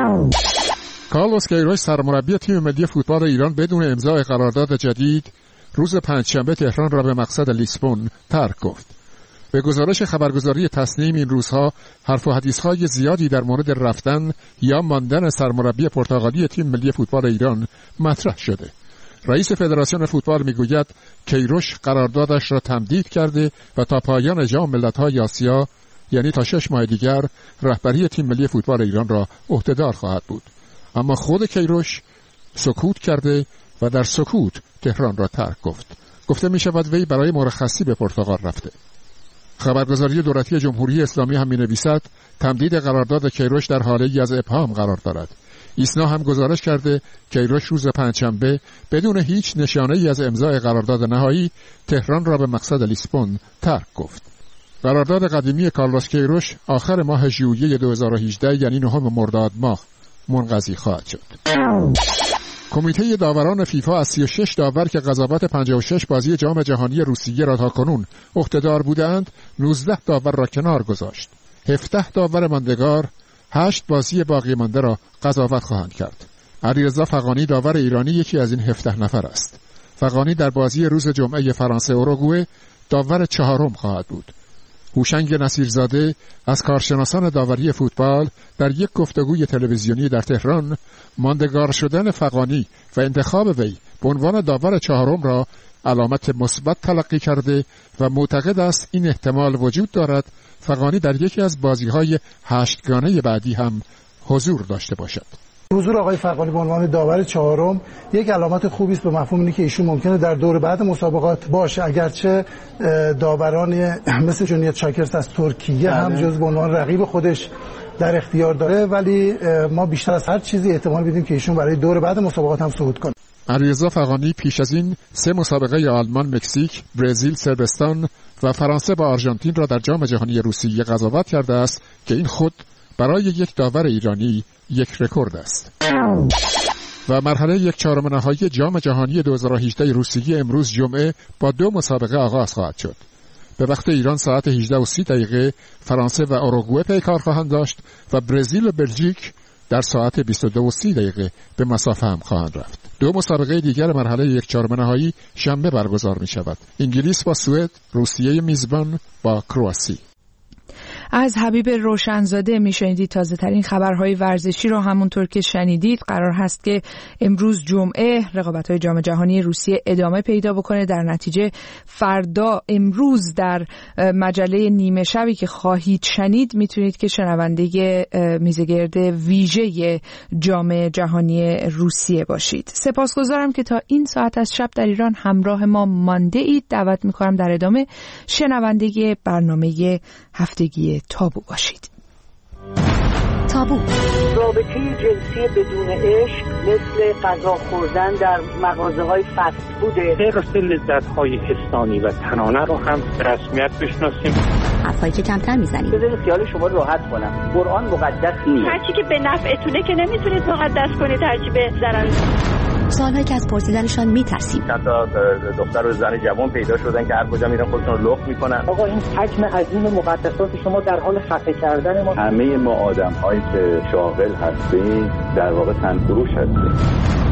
Speaker 17: کارلوس کیروش سرمربی تیم ملی فوتبال ایران بدون امضای قرارداد جدید روز پنجشنبه تهران را به مقصد لیسبون ترک گفت. به گزارش خبرگزاری تصنیم این روزها حرف و حدیث‌های زیادی در مورد رفتن یا ماندن سرمربی پرتغالی تیم ملی فوتبال ایران مطرح شده. رئیس فدراسیون فوتبال میگوید کیروش قراردادش را تمدید کرده و تا پایان جام ملت‌های آسیا یعنی تا شش ماه دیگر رهبری تیم ملی فوتبال ایران را عهدهدار خواهد بود. اما خود کیروش سکوت کرده و در سکوت تهران را ترک گفت. گفته می شود وی برای مرخصی به پرتغال رفته. خبرگزاری دولتی جمهوری اسلامی هم می نویسد تمدید قرارداد کیروش در حاله‌ای از ابهام قرار دارد. ایسنا هم گزارش کرده کیروش روز پنجشنبه بدون هیچ نشانه‌ای از امضای قرارداد نهایی تهران را به مقصد لیسبون ترک گفت. قرارداد قدیمی کارلوس کیروش آخر ماه ژوئیه دو هزار و هجده یعنی نهم مرداد ماه منقضی خواهد شد. کمیته داوران فیفا از سی و شش داور که قضاوت پنجاه و شش بازی جام جهانی روسیه را تاکنون عهده‌دار بودند، نوزده داور را کنار گذاشت. هفده داور ماندگار هشت بازی باقی مانده را قضاوت خواهند کرد. علیرضا فغانی داور ایرانی یکی از این هفده نفر است. فغانی در بازی روز جمعه فرانسه اوروگوئه داور چهارم خواهد بود. هوشنگ نصیرزاده از کارشناسان داوری فوتبال در یک گفتگوی تلویزیونی در تهران ماندگار شدن فغانی و انتخاب وی به عنوان داور چهارم را علامت مثبت تلقی کرده و معتقد است این احتمال وجود دارد فغانی در یکی از بازی‌های هشتگانه بعدی هم حضور داشته باشد.
Speaker 18: حضور آقای فغانی به عنوان داور چهارم یک علامت خوبی است به مفهوم اینکه ایشون ممکنه در دور بعد مسابقات باشه، اگرچه داوران مثل جونیت شاکرس از ترکیه هم جز به عنوان رقیب خودش در اختیار داره، ولی ما بیشتر از هر چیزی احتمال میدیم که ایشون برای دور بعد مسابقات هم صعود کنه.
Speaker 17: علیرضا فغانی پیش از این سه مسابقه آلمان، مکزیک، برزیل، صربستان و فرانسه با آرژانتین را در جام جهانی روسیه قضاوت کرده است که این خود برای یک داور ایرانی یک رکورد است. و مرحله یک چهارم نهایی جام جهانی دو هزار و هجده روسیه امروز جمعه با دو مسابقه آغاز خواهد شد. به وقت ایران ساعت هجده و سی دقیقه فرانسه و اوروگوئه پیکار خواهند داشت و برزیل و بلژیک در ساعت بیست و دو و سی دقیقه به مسافه هم خواهند رفت. دو مسابقه دیگر مرحله یک چهارم نهایی شنبه برگزار می شود. انگلیس با سوئد، روسیه میزبان با کرواسی.
Speaker 1: از حبیب روشنزاده میشنیدید تازه ترین خبرهای ورزشی رو. همونطور که شنیدید قرار هست که امروز جمعه رقابت‌های جام جهانی روسیه ادامه پیدا بکنه. در نتیجه فردا امروز در مجله نیمه شبی که خواهید شنید میتونید که شنونده میزگرد ویژه جام جهانی روسیه باشید. سپاسگزارم که تا این ساعت از شب در ایران همراه ما مانده اید. دعوت میکنم در ادامه شنونده برنامه هفتگی تابو باشید.
Speaker 10: تابو
Speaker 19: رابطه جنسی بدون عشق مثل غذا خوردن در مغازه‌های فست فوده.
Speaker 20: حرص لذت‌های حسانی و تنانه رو هم به رسمیت بشناسیم.
Speaker 10: حرفایی که کمتر میزنیم.
Speaker 19: بذارید خیال شما راحت کنم. قرآن مقدس نیست.
Speaker 21: هرچی که به نفعتونه که نمیتونید مقدس کنید، هرچی به ضرر.
Speaker 10: سوالهایی که از پرسیدنشان میترسیم.
Speaker 22: حتی دختر و زن جوان پیدا شدن که هر کجا میرن خودشون رو لخت میکنن.
Speaker 19: آقا این حجم عظیم مقدسات شما در حال خفه کردن ما.
Speaker 22: همه ما آدم‌هایی که شاغل هستیم در واقع تنفروش هستیم.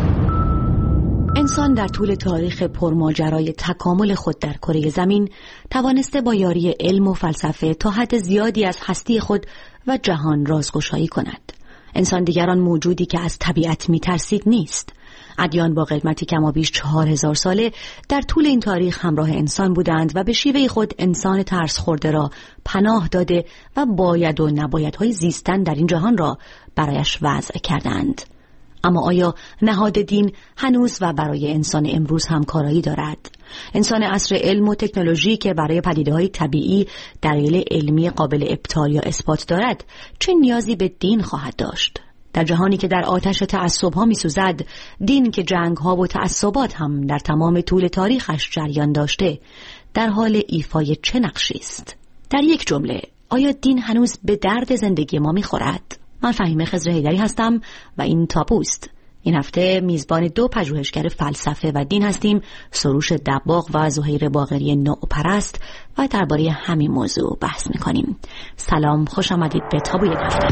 Speaker 23: انسان در طول تاریخ پرماجرای تکامل خود در کره زمین توانسته با یاری علم و فلسفه تا حد زیادی از هستی خود و جهان رازگشایی کند. انسان دیگر آن موجودی که از طبیعت میترسید نیست. ادیان با قدمتی کمابیش چهار هزار ساله در طول این تاریخ همراه انسان بودند و به شیوه خود انسان ترس خورده را پناه داده و باید و نبایدهای زیستن در این جهان را برایش وضع کردند. اما آیا نهاد دین هنوز و برای انسان امروز هم کارایی دارد؟ انسان عصر علم و تکنولوژی که برای پدیده‌های طبیعی دلایل علمی قابل ابطال یا اثبات دارد، چه نیازی به دین خواهد داشت؟ در جهانی که در آتش تعصب‌ها می‌سوزد، دین که جنگ‌ها و تعصبات هم در تمام طول تاریخش جریان داشته، در حال ایفای چه نقشی است؟ در یک جمله، آیا دین هنوز به درد زندگی ما می‌خورد؟ من فهیمه خضر حیدری هستم و این تابوست. این هفته میزبان دو پژوهشگر فلسفه و دین هستیم، سروش دباغ و زهیر باقری نوپرست، و درباره همین موضوع بحث می‌کنیم. سلام، خوش آمدید به تابو یک هفته.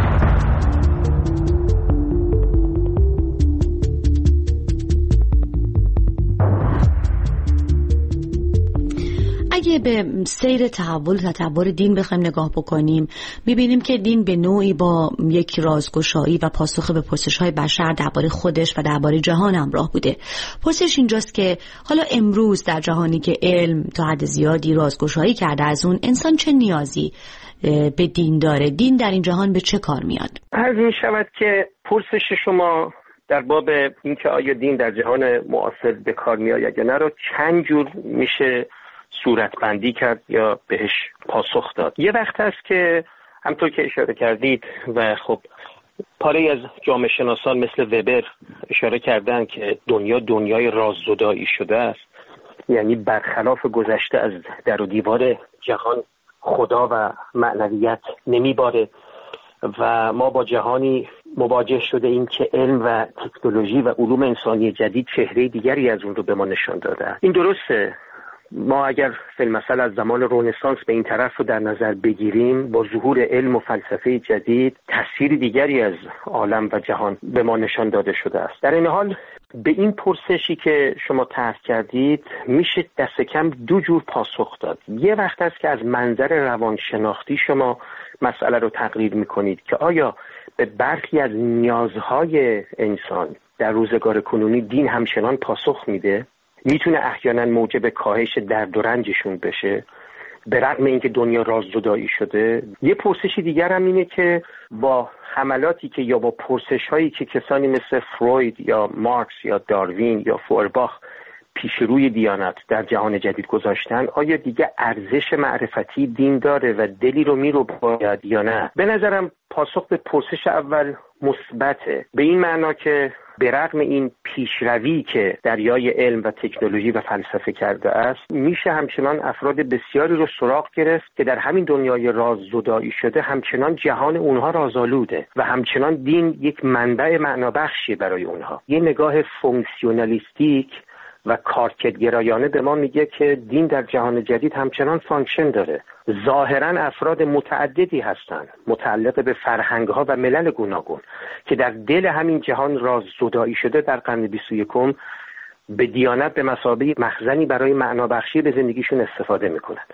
Speaker 23: اگه به سیر تحول و تطور دین بخوایم نگاه بکنیم، میبینیم که دین به نوعی با یک رازگشایی و پاسخ به پرسش‌های بشر درباره خودش و درباره جهان همراه بوده. پرسش اینجاست که حالا امروز در جهانی که علم تا حد زیادی رازگشایی کرده از اون، انسان چه نیازی به دین داره؟ دین در این جهان به چه کار میاد؟
Speaker 20: عرض می شود که پرسش شما در باب اینکه آیا دین در جهان معاصر به کار میآید یا نه رو چند جور میشه صورت بندی کرد یا بهش پاسخ داد. یه وقت هست که همطور که اشاره کردید و خب پاره از جامعه شناسان مثل وبر اشاره کردن که دنیا دنیای راززدایی شده است، یعنی برخلاف گذشته از در و دیوار جهان خدا و معنویت نمیباره و ما با جهانی مواجه شده ایم که علم و تکنولوژی و علوم انسانی جدید چهره دیگری از اون رو به ما نشان داده. این درسته. ما اگر فی‌المثل از زمان رنسانس به این طرف رو در نظر بگیریم، با ظهور علم و فلسفه جدید تأثیر دیگری از عالم و جهان به ما نشان داده شده است. در این حال به این پرسشی که شما طرح کردید میشه دست کم دو جور پاسخ داد. یه وقت است که از منظر روانشناختی شما مسئله رو تقریر میکنید که آیا به برخی از نیازهای انسان در روزگار کنونی دین همچنان پاسخ میده؟ میتونه احیانا موجب کاهش درد و رنجشون بشه به رغم اینکه دنیا راززدایی شده؟ یه پرسش دیگر هم اینه که با حملاتی که یا با پرسش هایی که کسانی مثل فروید یا مارکس یا داروین یا فورباخ پیش روی دیانت در جهان جدید گذاشتن، آیا دیگه ارزش معرفتی دین داره و دلی رو میرو باید یا نه؟ به نظرم پاسخ به پرسش اول مثبته، به این معنا که به رغم این پیشروی که دریای علم و تکنولوژی و فلسفه کرده است، میشه همچنان افراد بسیاری رو سراغ گرفت که در همین دنیای راززدایی شده همچنان جهان اونها رازآلوده و همچنان دین یک منبع معنابخشی برای اونها. یه نگاه فونکسیونالیستیک و کارکردگرایانه به ما میگه که دین در جهان جدید همچنان فانکشن داره. ظاهرا افراد متعددی هستند متعلق به فرهنگ‌ها و ملل گوناگون که در دل همین جهان راززدایی شده در قرن بیست و یکم به دیانت به مثابه مخزنی برای معنابخشی به زندگیشون استفاده میکنند.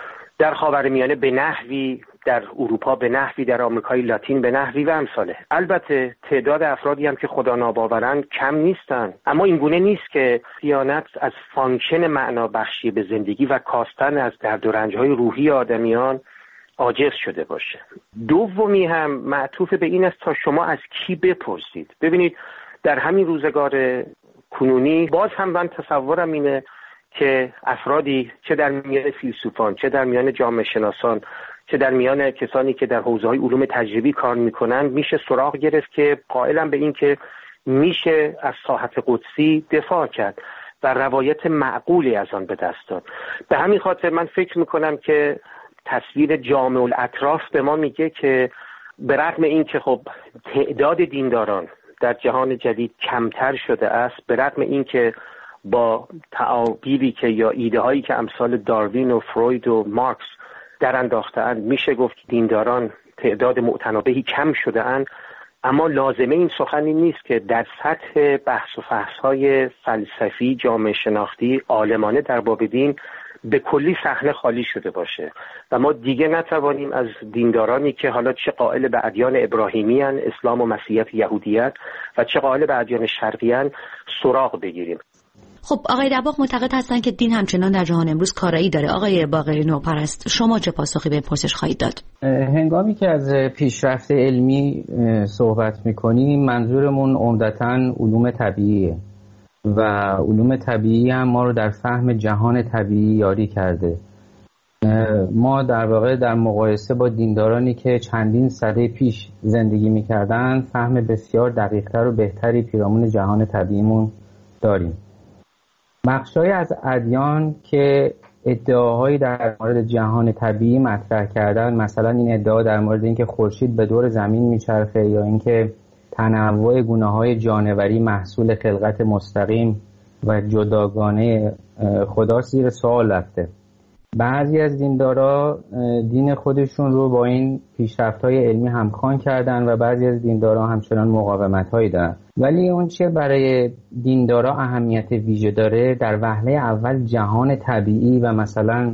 Speaker 20: در خاورمیانه به نحوی، در اروپا به نحوی، در آمریکای لاتین به نحوی و امثاله. البته تعداد افرادی هم که خدا ناباورند کم نیستن، اما این گونه نیست که دیانت از فانکشن معنابخشی به زندگی و کاستن از درد و رنج‌های روحی آدمیان عاجز شده باشه. دومی هم معطوف به این است تا شما از کی بپرسید. ببینید در همین روزگار کنونی باز هم من تصورم اینه که افرادی چه در میان فیلسوفان، چه در میان جامعه شناسان، چه در میان کسانی که در حوزه‌های علوم تجربی کار میکنند میشه سراغ گرفت که قائلم به این که میشه از ساحت قدسی دفاع کرد و روایت معقولی از آن به دست داد. به همین خاطر من فکر میکنم که تصویر جامع الاطراف به ما میگه که به رغم این که خب تعداد دینداران در جهان جدید کمتر شده است، به رغم این که با تعابیری که یا ایده هایی که امثال داروین و فروید و مارکس در انداخته‌اند میشه گفت دینداران تعداد معتنابهی کم شده اند، اما لازمه این سخنی نیست که در سطح بحث و فحص‌های فلسفی، جامعه شناختی، عالمانه در باب دین به کلی صحنه خالی شده باشه و ما دیگه نتوانیم از دیندارانی که حالا چه قائل به ادیان ابراهیمی ان، اسلام و مسیحیت، یهودیت و چه قائل به ادیان شرقی ان سراغ بگیریم.
Speaker 23: خب آقای دباغ معتقد هستن که دین همچنان در جهان امروز کارایی داره. آقای باقری نوپرست، شما چه پاسخی به پرسش خواهید داد؟
Speaker 2: هنگامی که از پیشرفت علمی صحبت میکنیم منظورمون عمدتاً علوم طبیعیه و علوم طبیعی هم ما رو در فهم جهان طبیعی یاری کرده. ما در واقع در مقایسه با دیندارانی که چندین سده پیش زندگی میکردن فهم بسیار دقیق‌تر و بهتری پیرامون جهان طبیعیمون داریم. بخشای از ادیان که ادعاهایی در مورد جهان طبیعی مطرح کردن، مثلا این ادعا در مورد اینکه خورشید به دور زمین میچرخه یا اینکه تنوع گونه‌های جانوری محصول خلقت مستقیم و جداگانه خدا زیر سوال رفته. بعضی از دیندارا دین خودشون رو با این پیشرفت‌های علمی همخوان کردن و بعضی از دیندارا همچنان مقاومت‌هایی دارن. ولی اون چه برای دیندارا اهمیت ویژه داره در وهله اول جهان طبیعی و مثلا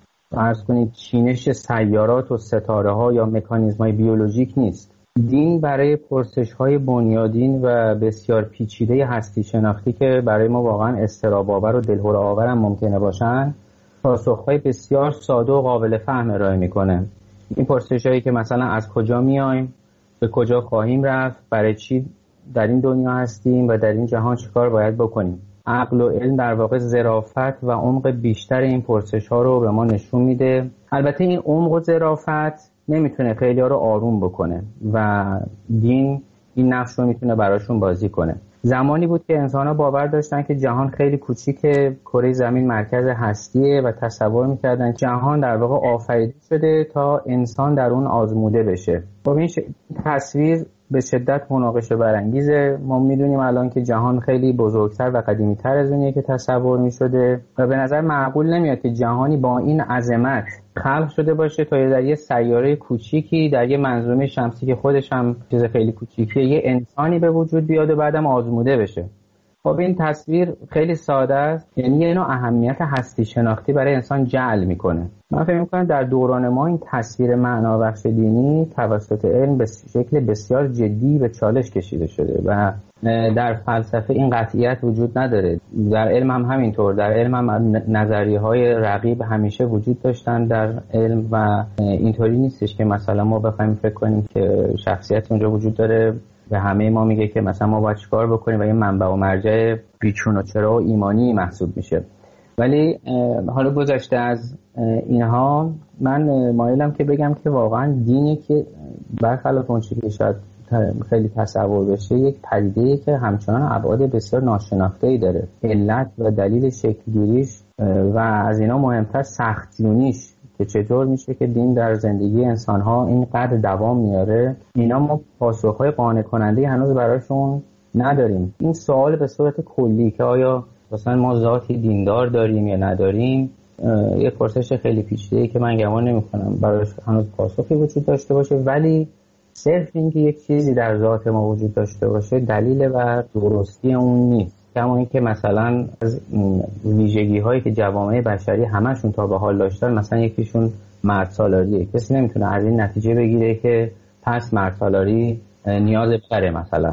Speaker 2: فرض کنید چینش سیارات و ستاره‌ها یا مکانیزم‌های بیولوژیک نیست. دین برای پرسش‌های بنیادین و بسیار پیچیده هستی شناختی که برای ما واقعا اضطراب‌آور و دلهره‌آور هم ممکنه باشن پاسخ‌های بسیار ساده و قابل فهم ارائه می‌کنه. این پرسش‌هایی که مثلا از کجا میایم، به کجا خواهیم رفت، برای چی در این دنیا هستیم و در این جهان چیکار باید بکنیم. عقل و علم در واقع ظرافت و عمق بیشتر این پرسش‌ها رو به ما نشون میده. البته این عمق و ظرافت نمیتونه خیلی‌ها رو آروم بکنه و دین این نقش رو میتونه براشون بازی کنه. زمانی بود که انسان‌ها باور داشتن که جهان خیلی کوچیکه، کره زمین مرکز هستیه و تصور می‌کردن جهان در واقع آفریده شده تا انسان در اون آزموده بشه. با این تصویر به شدت مناقشه برانگیزه. ما می‌دونیم الان که جهان خیلی بزرگتر و قدیمی‌تر از اونیه که تصور می‌شده و به نظر معقول نمیاد که جهانی با این عظمت خلق شده باشه تا در یه سیاره کوچیکی در یه منظومه شمسی که خودش هم چیز خیلی کوچیکیه یه انسانی به وجود بیاد و بعدم آزموده بشه. خب این تصویر خیلی ساده است، یعنی یه نوع اهمیت هستی شناختی برای انسان جعل میکنه. من فکر میکنم در دوران ما این تصویر معنابخش دینی توسط علم به شکل بسیار جدی به چالش کشیده شده و در فلسفه این قطعیت وجود نداره. در علم هم همینطور. در علم هم نظریه های رقیب همیشه وجود داشتن در علم و اینطوری نیستش که مثلا ما بخوایم فکر کنیم که شخصیت اونجا وجود داره به همه ما میگه که مثلا ما باید چیکار بکنیم و این منبع و مرجع بیچون و چرا و ایمانی محسوب میشه. ولی حالا گذشته از اینها من مایلم که بگم که واقعا دینی که برخلاف اون چیزی که شاید خیلی تصور بشه یک پدیده‌ای که همچنان ابعاد بسیار ناشناخته‌ای داره. علت و دلیل شکل‌گیریش و از اینا مهمتر سخت‌جونیش که چطور میشه که دین در زندگی انسان‌ها اینقدر دوام میاره، اینا ما پاسخ‌های قانع کننده هنوز براشون نداریم. این سوال به صورت کلی که آیا مثلا ما ذاتی دیندار داریم یا نداریم، یه پرسش خیلی پیچیده‌ای که من گمان نمی‌کنم براش هنوز پاسخی وجود داشته باشه، ولی صرف اینکه یک چیزی در ذات ما وجود داشته باشه دلیل بر درستی اون نیست. کما اینکه مثلا از ویژگی‌هایی که جوامع بشری همشون تا به حال داشتن، مثلا یکیشون مردسالاریه، کسی نمیتونه از این نتیجه بگیره که پس مردسالاری نیاز بره. مثلا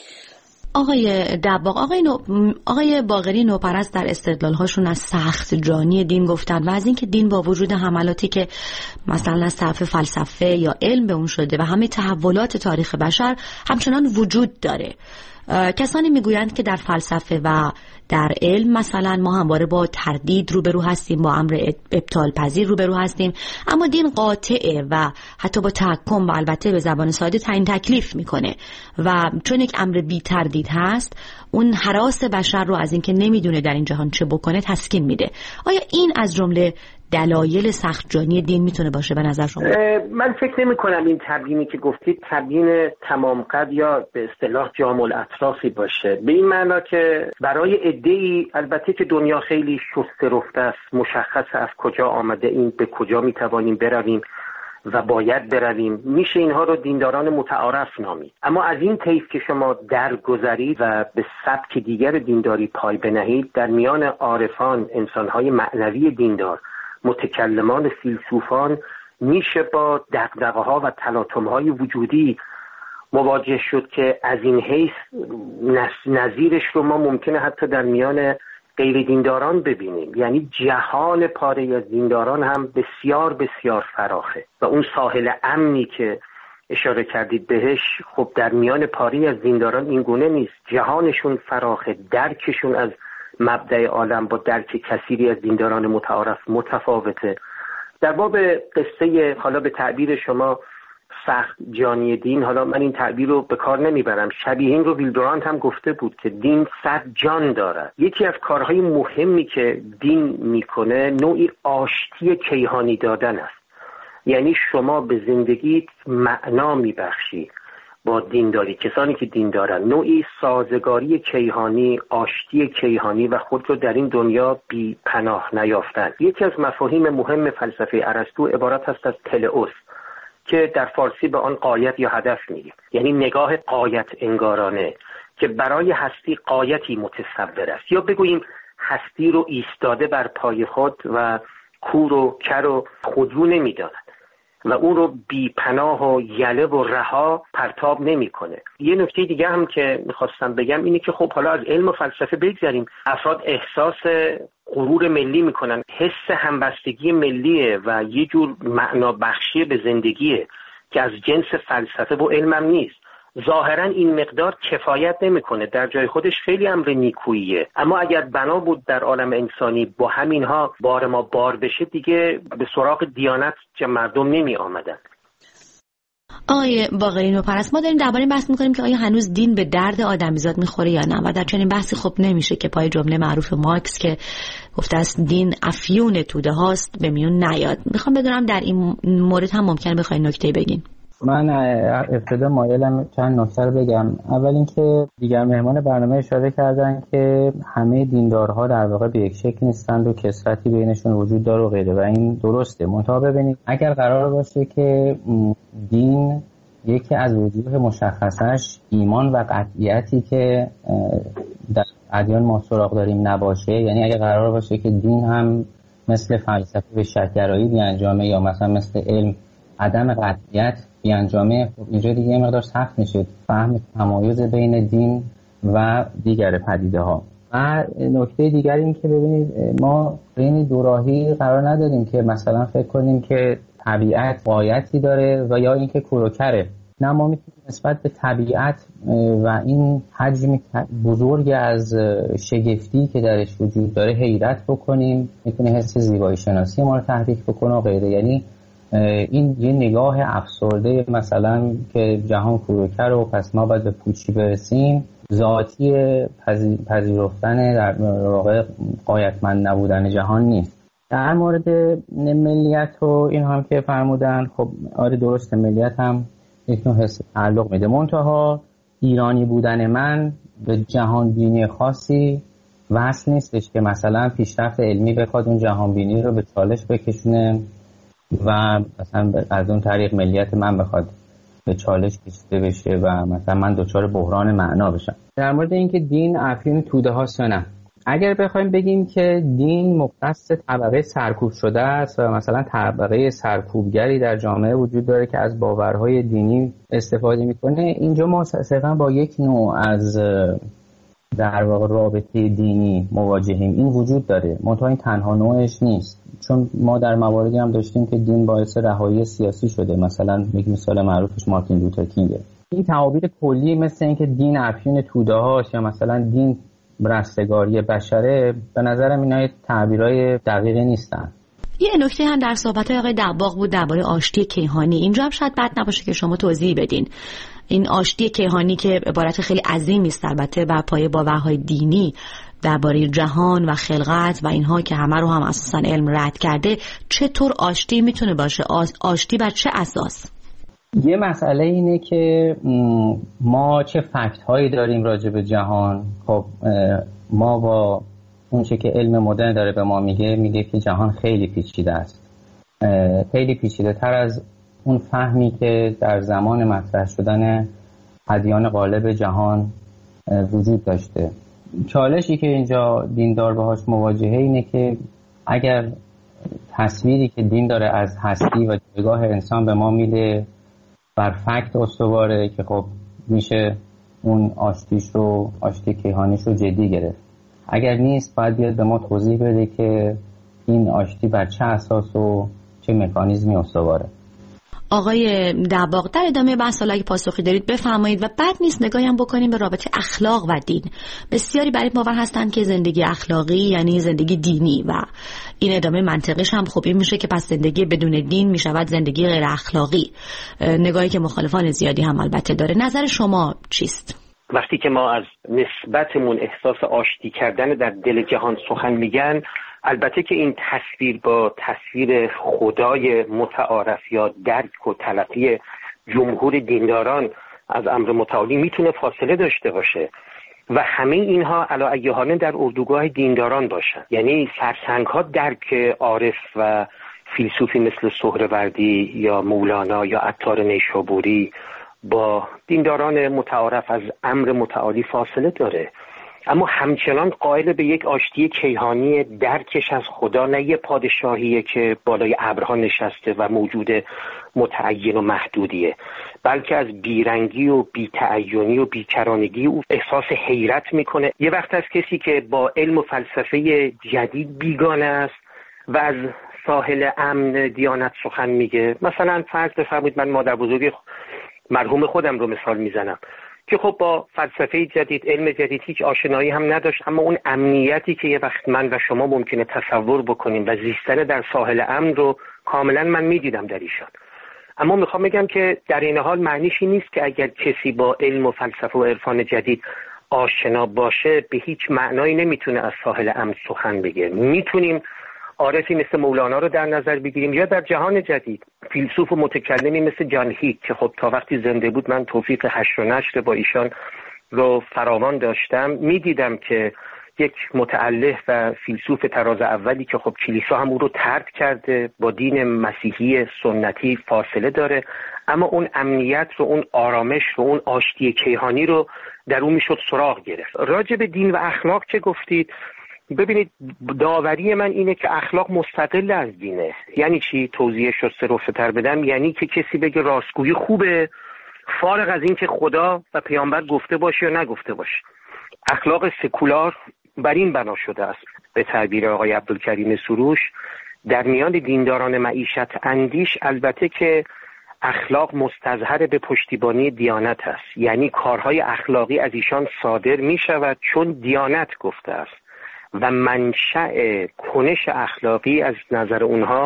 Speaker 23: آقای دباغ، آقای, نو... آقای باقری نوپرست در استدلال‌هاشون از سخت جانی دین گفتن و از اینکه دین با وجود حملاتی که مثلا از طرف فلسفه یا علم به اون شده و همه تحولات تاریخ بشر همچنان وجود داره. کسانی میگویند که در فلسفه و در علم مثلا ما همواره با تردید روبرو هستیم، با امر ابطال پذیر روبرو هستیم، اما دین قاطعه و حتی با تحکم و البته به زبان ساده تعیین تکلیف میکنه و چون یک امر بی تردید هست اون هراس بشر رو از اینکه نمیدونه در این جهان چه بکنه تسکین میده. آیا این از جمله دلایل سخت جانی دین میتونه باشه به نظر شما؟
Speaker 20: من فکر نمی کنم این تبیینی که گفتید تبیین تمام قد یا به اصطلاح جامع الاطرافی باشه، به این معنا که برای عده‌ای البته که دنیا خیلی شسته رفته است، مشخص از کجا آمده این، به کجا میتوانیم برویم و باید برویم، میشه اینها رو دینداران متعارف نامید. اما از این طیف که شما درگذرید و به سبک دیگر دینداری پای بنهید، در میان عارفان، انسانهای معنوی دیندار، متکلمان، فیلسوفان، میشه با دغدغه‌ها و تلاطم‌های وجودی مواجه شد که از این حیث نظیرش رو ما ممکنه حتی در میان غیر دینداران ببینیم. یعنی جهان پاره از دینداران هم بسیار بسیار فراخه و اون ساحل امنی که اشاره کردید بهش خب در میان پاره از دینداران این گونه نیست. جهانشون فراخه، درکشون از مبدأ عالم با درک کثیری از دینداران متعارف متفاوته. در باب قصه حالا به تعبیر شما سخت جانی دین، حالا من این تعبیر رو به کار نمیبرم، شبیه این رو ویلدورانت هم گفته بود که دین صد جان دارد. یکی از کارهای مهمی که دین میکنه نوعی آشتی کیهانی دادن است. یعنی شما به زندگیت معنا میبخشی با دینداری، کسانی که دین دارن، نوعی سازگاری کیهانی، آشتی کیهانی و خود رو در این دنیا بی پناه نیافتن. یکی از مفاهیم مهم فلسفه ارسطو عبارت است از تلئوس که در فارسی به آن غایت یا هدف میگیم، یعنی نگاه غایت انگارانه که برای هستی غایتی متصور است، یا بگوییم هستی رو ایستاده بر پای خود و کور و کر و خودرو نمیداند و اون رو بی پناه و یله و رها پرتاب نمیکنه. یه نکته دیگه هم که میخواستم بگم اینه که خب حالا از علم و فلسفه بگذریم، افراد احساس غرور ملی میکنن، حس همبستگی ملیه و یه جور معنا بخشی به زندگیه که از جنس فلسفه و علمم نیست. ظاهرا این مقدار کفایت نمیکنه، در جای خودش خیلی امر نیکوییه، اما اگر بنا بود در عالم انسانی با همینها بار ما بار بشه دیگه به سراغ دیانت که مردم نمی آمدن.
Speaker 23: آقای باقری نوپرست، ما داریم درباره بحث میکنیم که آیا هنوز دین به درد آدمیزاد میخوره یا نه، و در چنین بحثی خب نمیشه که پای جمله معروف مارکس که گفته است دین افیون توده هاست به میون نیاد. میخوام بدونم در این مورد هم ممکنه بخواید نکته بگین.
Speaker 2: من ابتدا مایلم چند نکته رو بگم. اول اینکه دیگر مهمان برنامه اشاره کردن که همه دیندارها در واقع به یک شکل نیستند و کثرتی بینشون وجود داره و غیره، و این درسته. منتها ببینید اگر قرار باشه که دین یکی از وجوه مشخصش ایمان و قطعیتی که در ادیان ما سراغ داریم نباشه، یعنی اگر قرار باشه که دین هم مثل فلسفه به شک‌گرایی بیانجامه یا مثلا مثل علم عدم قطعیت بیانجامه، خب اینجا دیگه یه مقدار سخت میشه فهم تمایز بین دین و دیگر پدیده ها. و نکته دیگر این که ببینید ما بین دو راهی قرار نداریم که مثلا فکر کنیم که طبیعت غایتی داره و یا اینکه کوروکره. نه، ما میتونیم نسبت به طبیعت و این حجم بزرگ از شگفتی که درش وجود داره حیرت بکنیم، میتونه حس زیبایی شناسی ما رو تحریک بکنه و غیره. یعنی این یه نگاه افسرده مثلا که جهان فروکر و پس ما باید به پوچی برسیم ذاتی پذیرفتن در واقع قایتمند نبودن جهان نیست. در مورد ملیت و این هم که فرمودن، خب آره درسته، ملیت هم یک نوع حس تعلق میده، منتها ایرانی بودن من به جهان بینی خاصی وصل نیستش که مثلا پیشرفت علمی بخواد اون جهان بینی رو به چالش بکشونه و مثلا از اون طریق ملیت من بخواد به چالش کشیده بشه و مثلا من دچار بحران معنا بشم. در مورد اینکه دین افیون توده هاست یا نه، اگر بخوایم بگیم که دین مختص طبقه سرکوب شده است و مثلا طبقه سرکوبگری در جامعه وجود داره که از باورهای دینی استفاده میکنه، اینجا ما صرفا با یک نوع از در واقع رابطه دینی مواجهیم. این وجود داره، منتها این تنها نوعش نیست، چون ما در مواردی هم داشتیم که دین باعث رهایی سیاسی شده. مثلا یک مثال معروفش مارتین لوتر کینگه. این تعابیر کلی مثل اینکه دین افیون توده هاست یا مثلا دین رستگاری بشره، به نظرم اینا تعبیرای دقیقی نیستن.
Speaker 23: یه نکته هم در صحبت‌های آقای دباغ بود درباره آشتی کیهانی. اینجا هم شاید بد نباشه که شما توضیح بدین. این آشتی کیهانی که عبارت خیلی عظیمی است البته بر پایه باورهای دینی درباره جهان و خلقت و اینها که همه رو هم اساساً علم رد کرده، چطور آشتی میتونه باشه؟ آشتی بر چه اساس؟
Speaker 2: یه مسئله اینه که ما چه فکت هایی داریم راجع به جهان. خب ما با اون چه که علم مدرن داره به ما میگه میگه که جهان خیلی پیچیده است، خیلی پیچیده تر از اون فهمی که در زمان مطرح شدن ادیان غالب جهان وجود داشته. چالشی که اینجا دیندار باهاش مواجهه اینه که اگر تصویری که دین داره از هستی و جایگاه انسان به ما میده بر فکت استواره، که خب میشه اون آشتیش رو آشتی کیهانیش رو جدی گرفت. اگر نیست باید بیاد به ما توضیح بده که این آشتی بر چه اساس و چه مکانیزمی استواره.
Speaker 23: آقای دباغ در ادامه بحث اگه پاسخی دارید بفرمایید. و بعد نیست نگاهی هم بکنیم به رابطه اخلاق و دین. بسیاری برای باور هستند که زندگی اخلاقی یعنی زندگی دینی و این ادامه منطقش هم خوب این میشه که پس زندگی بدون دین میشود زندگی غیر اخلاقی، نگاهی که مخالفان زیادی هم البته داره. نظر شما چیست؟
Speaker 20: وقتی که ما از نسبتمون احساس آشتی کردن در دل جهان سخن میگن، البته که این تصویر با تصویر خدای متعارف یا درک و تلقی جمهور دینداران از امر متعالی میتونه فاصله داشته باشه و همه اینها علی‌ایه‌حال در اردوگاه دینداران باشن. یعنی سرسنگ ها درک عارف و فیلسوفی مثل سهروردی یا مولانا یا عطار نیشابوری با دینداران متعارف از امر متعالی فاصله داره، اما همچنان قائل به یک آشتی کیهانی درکش از خدا، نه یه پادشاهیه که بالای ابرها نشسته و موجود متعین و محدودیه، بلکه از بیرنگی و بی‌تعینی و بیکرانگی او احساس حیرت میکنه. یه وقت از کسی که با علم و فلسفه جدید بیگانه است و از ساحل امن دیانت سخن میگه. مثلا فرض بفرمایید من مادر بزرگ مرحوم خودم رو مثال میزنم که خب با فلسفه جدید، علم جدید هیچ آشنایی هم نداشت، اما اون امنیتی که یه وقت من و شما ممکنه تصور بکنیم و زیستن در ساحل امن رو کاملا من میدیدم در ایشان. اما میخوام بگم که در این حال معنیش این نیست که اگر کسی با علم و فلسفه و عرفان جدید آشنا باشه به هیچ معنایی نمیتونه از ساحل امن سخن بگه. میتونیم عارفی مثل مولانا رو در نظر بگیریم یا در جهان جدید فیلسوف و متکلمی مثل جان هیک که خب تا وقتی زنده بود من توفیق حشر و نشر با ایشان رو فراوان داشتم، میدیدم که یک متأله و فیلسوف تراز اولی که خب کلیسا هم او رو طرد کرده، با دین مسیحی سنتی فاصله داره، اما اون امنیت رو، اون آرامش رو، اون آشتی کیهانی رو در اون میشد سراغ گرفت. راجع به دین و اخلاق چه گفتید؟ ببینید داوری من اینه که اخلاق مستقل از دینه. یعنی چی؟ توضیحش رو سرفتر بدم، یعنی که کسی بگه راستگویی خوبه فارغ از این که خدا و پیامبر گفته باشه یا نگفته باشه. اخلاق سکولار بر این بنا شده است، به تعبیر آقای عبدالکریم سروش، در میان دینداران معیشت اندیش البته که اخلاق مستظهر به پشتیبانی دیانت است، یعنی کارهای اخلاقی از ایشان صادر می شود چون دیانت گفته است و منشأ کنش اخلاقی از نظر اونها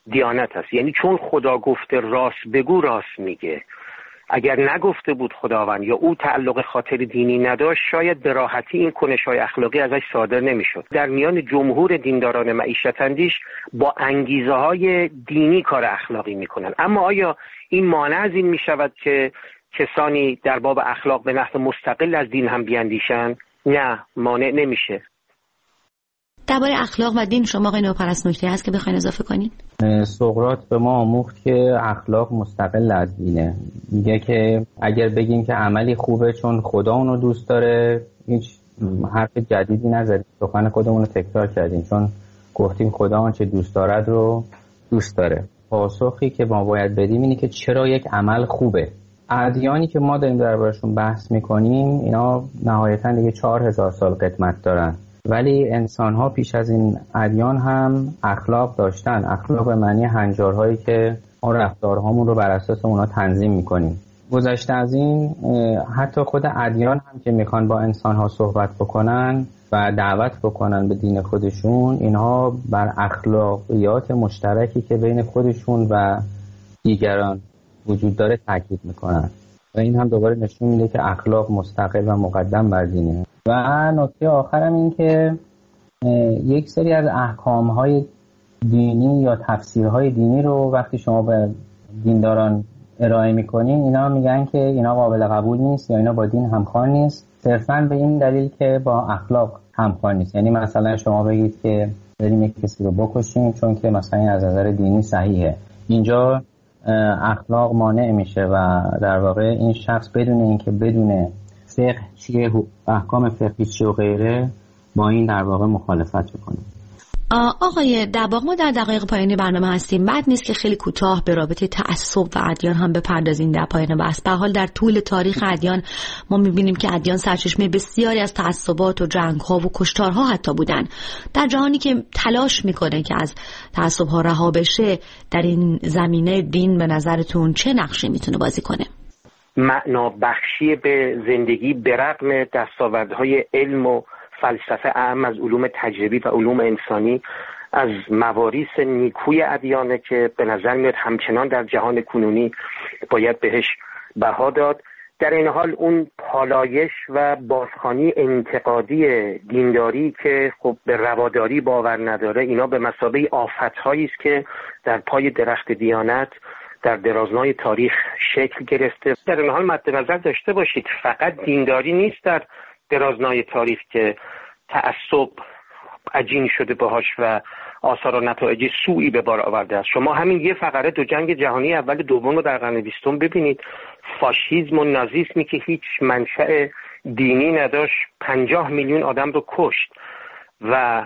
Speaker 20: دیانت است. یعنی چون خدا گفته راست بگو راست میگه. اگر نگفته بود خداوند یا او تعلق خاطر دینی نداشت، شاید به راحتی این کنش‌های اخلاقی ازش صادر نمی‌شد. در میان جمهور دینداران معیشت اندیش با انگیزه‌های دینی کار اخلاقی می‌کنند. اما آیا این مانع از این می‌شود که کسانی در باب اخلاق به نحو مستقل از دین هم بیاندیشند؟ نه، مانع نمیشه.
Speaker 23: درباره اخلاق و دین شما آقای نوپرست نکته هست که بخواید اضافه کنید؟
Speaker 2: سقراط به ما آموخت که اخلاق مستقل از دینه. میگه که اگر بگیم که عملی خوبه چون خدا اونو دوست داره، هیچ حرف جدیدی نزدیم، سخن خودمون رو تکرار کردیم، چون گفتیم خدا آنچه دوست دارد رو دوست داره. پاسخی که ما باید بدیم اینه که چرا یک عمل خوبه. ادیانی که ما داریم دربارشون بحث میکنیم اینا نهایتاً دیگه چهار هزار سال قدمت دارن، ولی انسان‌ها پیش از این ادیان هم اخلاق داشتن. اخلاق به معنی هنجارهایی که ما رفتارهامون رو بر اساس اونا تنظیم میکنیم. گذشته از این حتی خود ادیان هم که میخوان با انسان‌ها صحبت بکنن و دعوت بکنن به دین خودشون، اینها بر اخلاقیات مشترکی که بین خودشون و دیگران وجود داره تاکید میکنن و این هم دوباره نشون میده که اخلاق مستقل و مقدم بر دینه. و نکته آخرم این که یک سری از احکام‌های دینی یا تفسیرهای دینی رو وقتی شما به دینداران ارائه میکنین، اینا میگن که اینا قابل قبول نیست یا اینا با دین همخوان نیست، صرفاً به این دلیل که با اخلاق همخوان نیست. یعنی مثلا شما بگید که بریم یک کسی رو بکشیم چون که مثلا از نظر دینی صحیحه، اینجا اخلاق مانع میشه و در واقع این شخص بدون اینکه بدون فقه چیه، احکام فقهی چیه و غیره، با این در واقع مخالفت میکنه.
Speaker 23: آقای دباغ، ما در دقایق پایانی برنامه هستیم. بعد نیست که خیلی کوتاه به رابطه تعصب و ادیان هم بپردازیم در پایان بحث. به حال در طول تاریخ ادیان ما میبینیم که ادیان سرچشمه بسیاری از تعصبات و جنگ‌ها و کشتارها حتی بودن. در جهانی که تلاش میکنه که از تعصب‌ها رها بشه، در این زمینه دین به نظرتون چه نقشی میتونه بازی کنه؟
Speaker 20: معنا بخشی به زندگی به رغم دستاوردهای علم و فلسفه اعم از علوم تجربی و علوم انسانی، از مواریث نیکوی ادیانه که به نظر میاد همچنان در جهان کنونی باید بهش بها داد. در این حال اون پالایش و بازخوانی انتقادی دینداری که خب به رواداری باور نداره، اینا به مثابه آفت‌هایی است که در پای درخت دیانت در درازنای تاریخ شکل گرفته. در این حال مد نظر داشته باشید فقط دینداری نیست در درازنای تاریخ که تعصب عجین شده باهاش و آثار و نتایج سوئی به بار آورده است. شما همین یه فقره دو جنگ جهانی اول دوم رو در قرن بیستم ببینید. فاشیسم و نازیسمی که هیچ منشأ دینی نداشت پنجاه میلیون آدم رو کشت و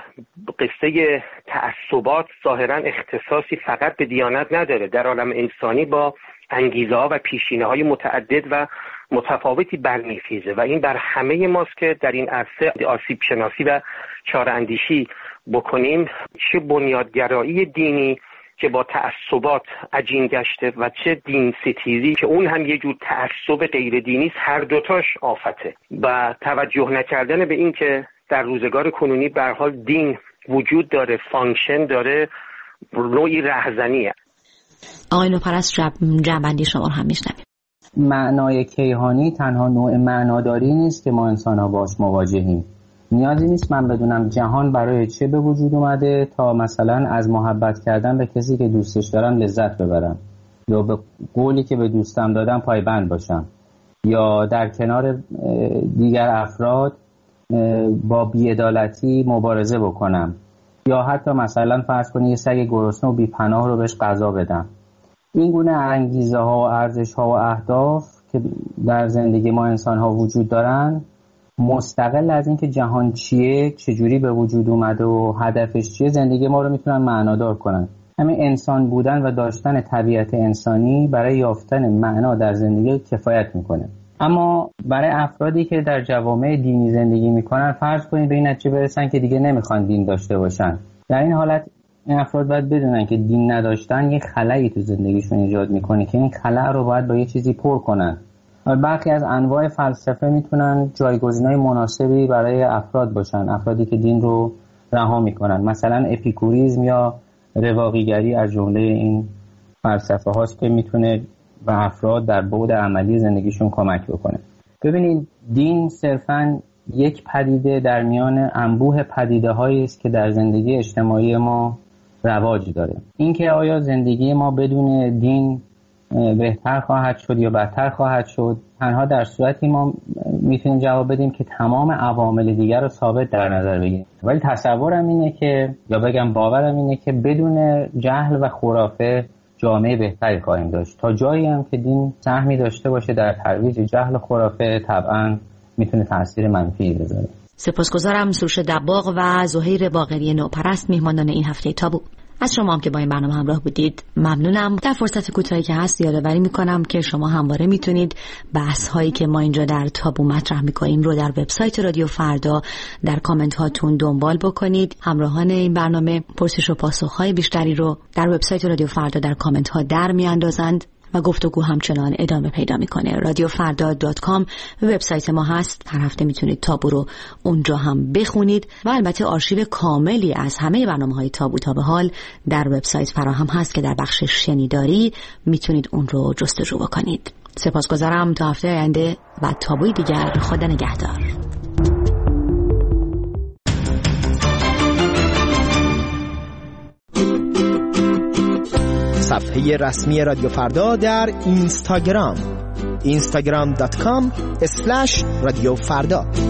Speaker 20: قصه تعصبات ظاهرا اختصاصی فقط به دیانت نداره، در عالم انسانی با انگیزه ها و پیشینه های متعدد و متفاوتی برمیخیزه و این بر همه ماست که در این عرصه آسیب شناسی و چاره اندیشی بکنیم. چه بنیادگرایی دینی که با تعصبات عجین گشته و چه دین ستیزی که اون هم یه جور تعصب غیر دینی است، هر دوتاش آفته و توجه نکردن به این که در روزگار کنونی به هر حال دین وجود داره، فانکشن داره، نوعی رهزنیه.
Speaker 23: آقای نوپرست جنبندی شما رو هم میشنویم.
Speaker 2: معنای کیهانی تنها نوع معناداری نیست که ما انسان‌ها باش مواجهیم. نیازی نیست من بدونم جهان برای چه به وجود اومده تا مثلا از محبت کردن به کسی که دوستش دارم لذت ببرم یا به قولی که به دوستم دادم پایبند باشم یا در کنار دیگر افراد با بی‌عدالتی مبارزه بکنم یا حتی مثلا فرض کنید یه سگ گرسنه و بی‌پناه رو بهش غذا بدم. این گونه انگیزه ها و ارزش ها و اهداف که در زندگی ما انسان ها وجود دارن، مستقل از اینکه جهان چیه، چجوری به وجود اومده و هدفش چیه، زندگی ما رو میتونن معنادار کنن. همین انسان بودن و داشتن طبیعت انسانی برای یافتن معنا در زندگی کفایت میکنه. اما برای افرادی که در جوامع دینی زندگی میکنن، فرض کنید به این نتیجه برسن که دیگه نمیخوان دین داشته باشن. در این حالت این افراد باید بدونن که دین نداشتن یه خلایی تو زندگیشون ایجاد میکنه که این خلا رو باید با یه چیزی پر کنن. و برخی از انواع فلسفه میتونن جایگزینای مناسبی برای افراد باشن، افرادی که دین رو رها میکنن. مثلا اپیکوریسم یا رواقیگری از جمله این فلسفه هاست که میتونه به افراد در بعد عملی زندگیشون کمک بکنه. ببینید دین صرفاً یک پدیده در میان انبوه پدیده هایی است که در زندگی اجتماعی ما رواج داره. اینکه آیا زندگی ما بدون دین بهتر خواهد شد یا بدتر خواهد شد، تنها در صورتی ما میتونیم جواب بدیم که تمام عوامل دیگر رو ثابت در نظر بگیریم. ولی تصورم اینه که یا بگم باورم اینه که بدون جهل و خرافه جامعه بهتری خواهیم داشت. تا جایی هم که دین سهمی داشته باشه در ترویج جهل و خرافه طبعا میتونه تاثیر منفی بذاره.
Speaker 23: سپاسگزارم سروش دباغ و زهیر باقری نوپرست میهمانان این هفته تابو. از شما هم که با این برنامه همراه بودید ممنونم. در فرصت کوتاهی که هست یادآوری میکنم که شما همواره میتونید بحث هایی که ما اینجا در تابو مطرح میکنیم رو در وبسایت رادیو فردا در کامنت هاتون دنبال بکنید. همراهان این برنامه پرسش و پاسخ های بیشتری رو در وبسایت رادیو فردا در کامنت ها در میاندازند و گفتگو همچنان ادامه پیدا میکنه. رادیو فردا دات کام وبسایت ما هست. هر هفته میتونید تابو رو اونجا هم بخونید و البته آرشیو کاملی از همه برنامه‌های تابو تا به حال در وبسایت فراهم هست که در بخش شنیداری میتونید اون رو جستجو بکنید. سپاسگزارم. تا هفته آینده و تابوی دیگر. خدا نگهدار.
Speaker 3: صفحه رسمی رادیو فردا در اینستاگرام اینستاگرام دات کام اسلش رادیو فردا.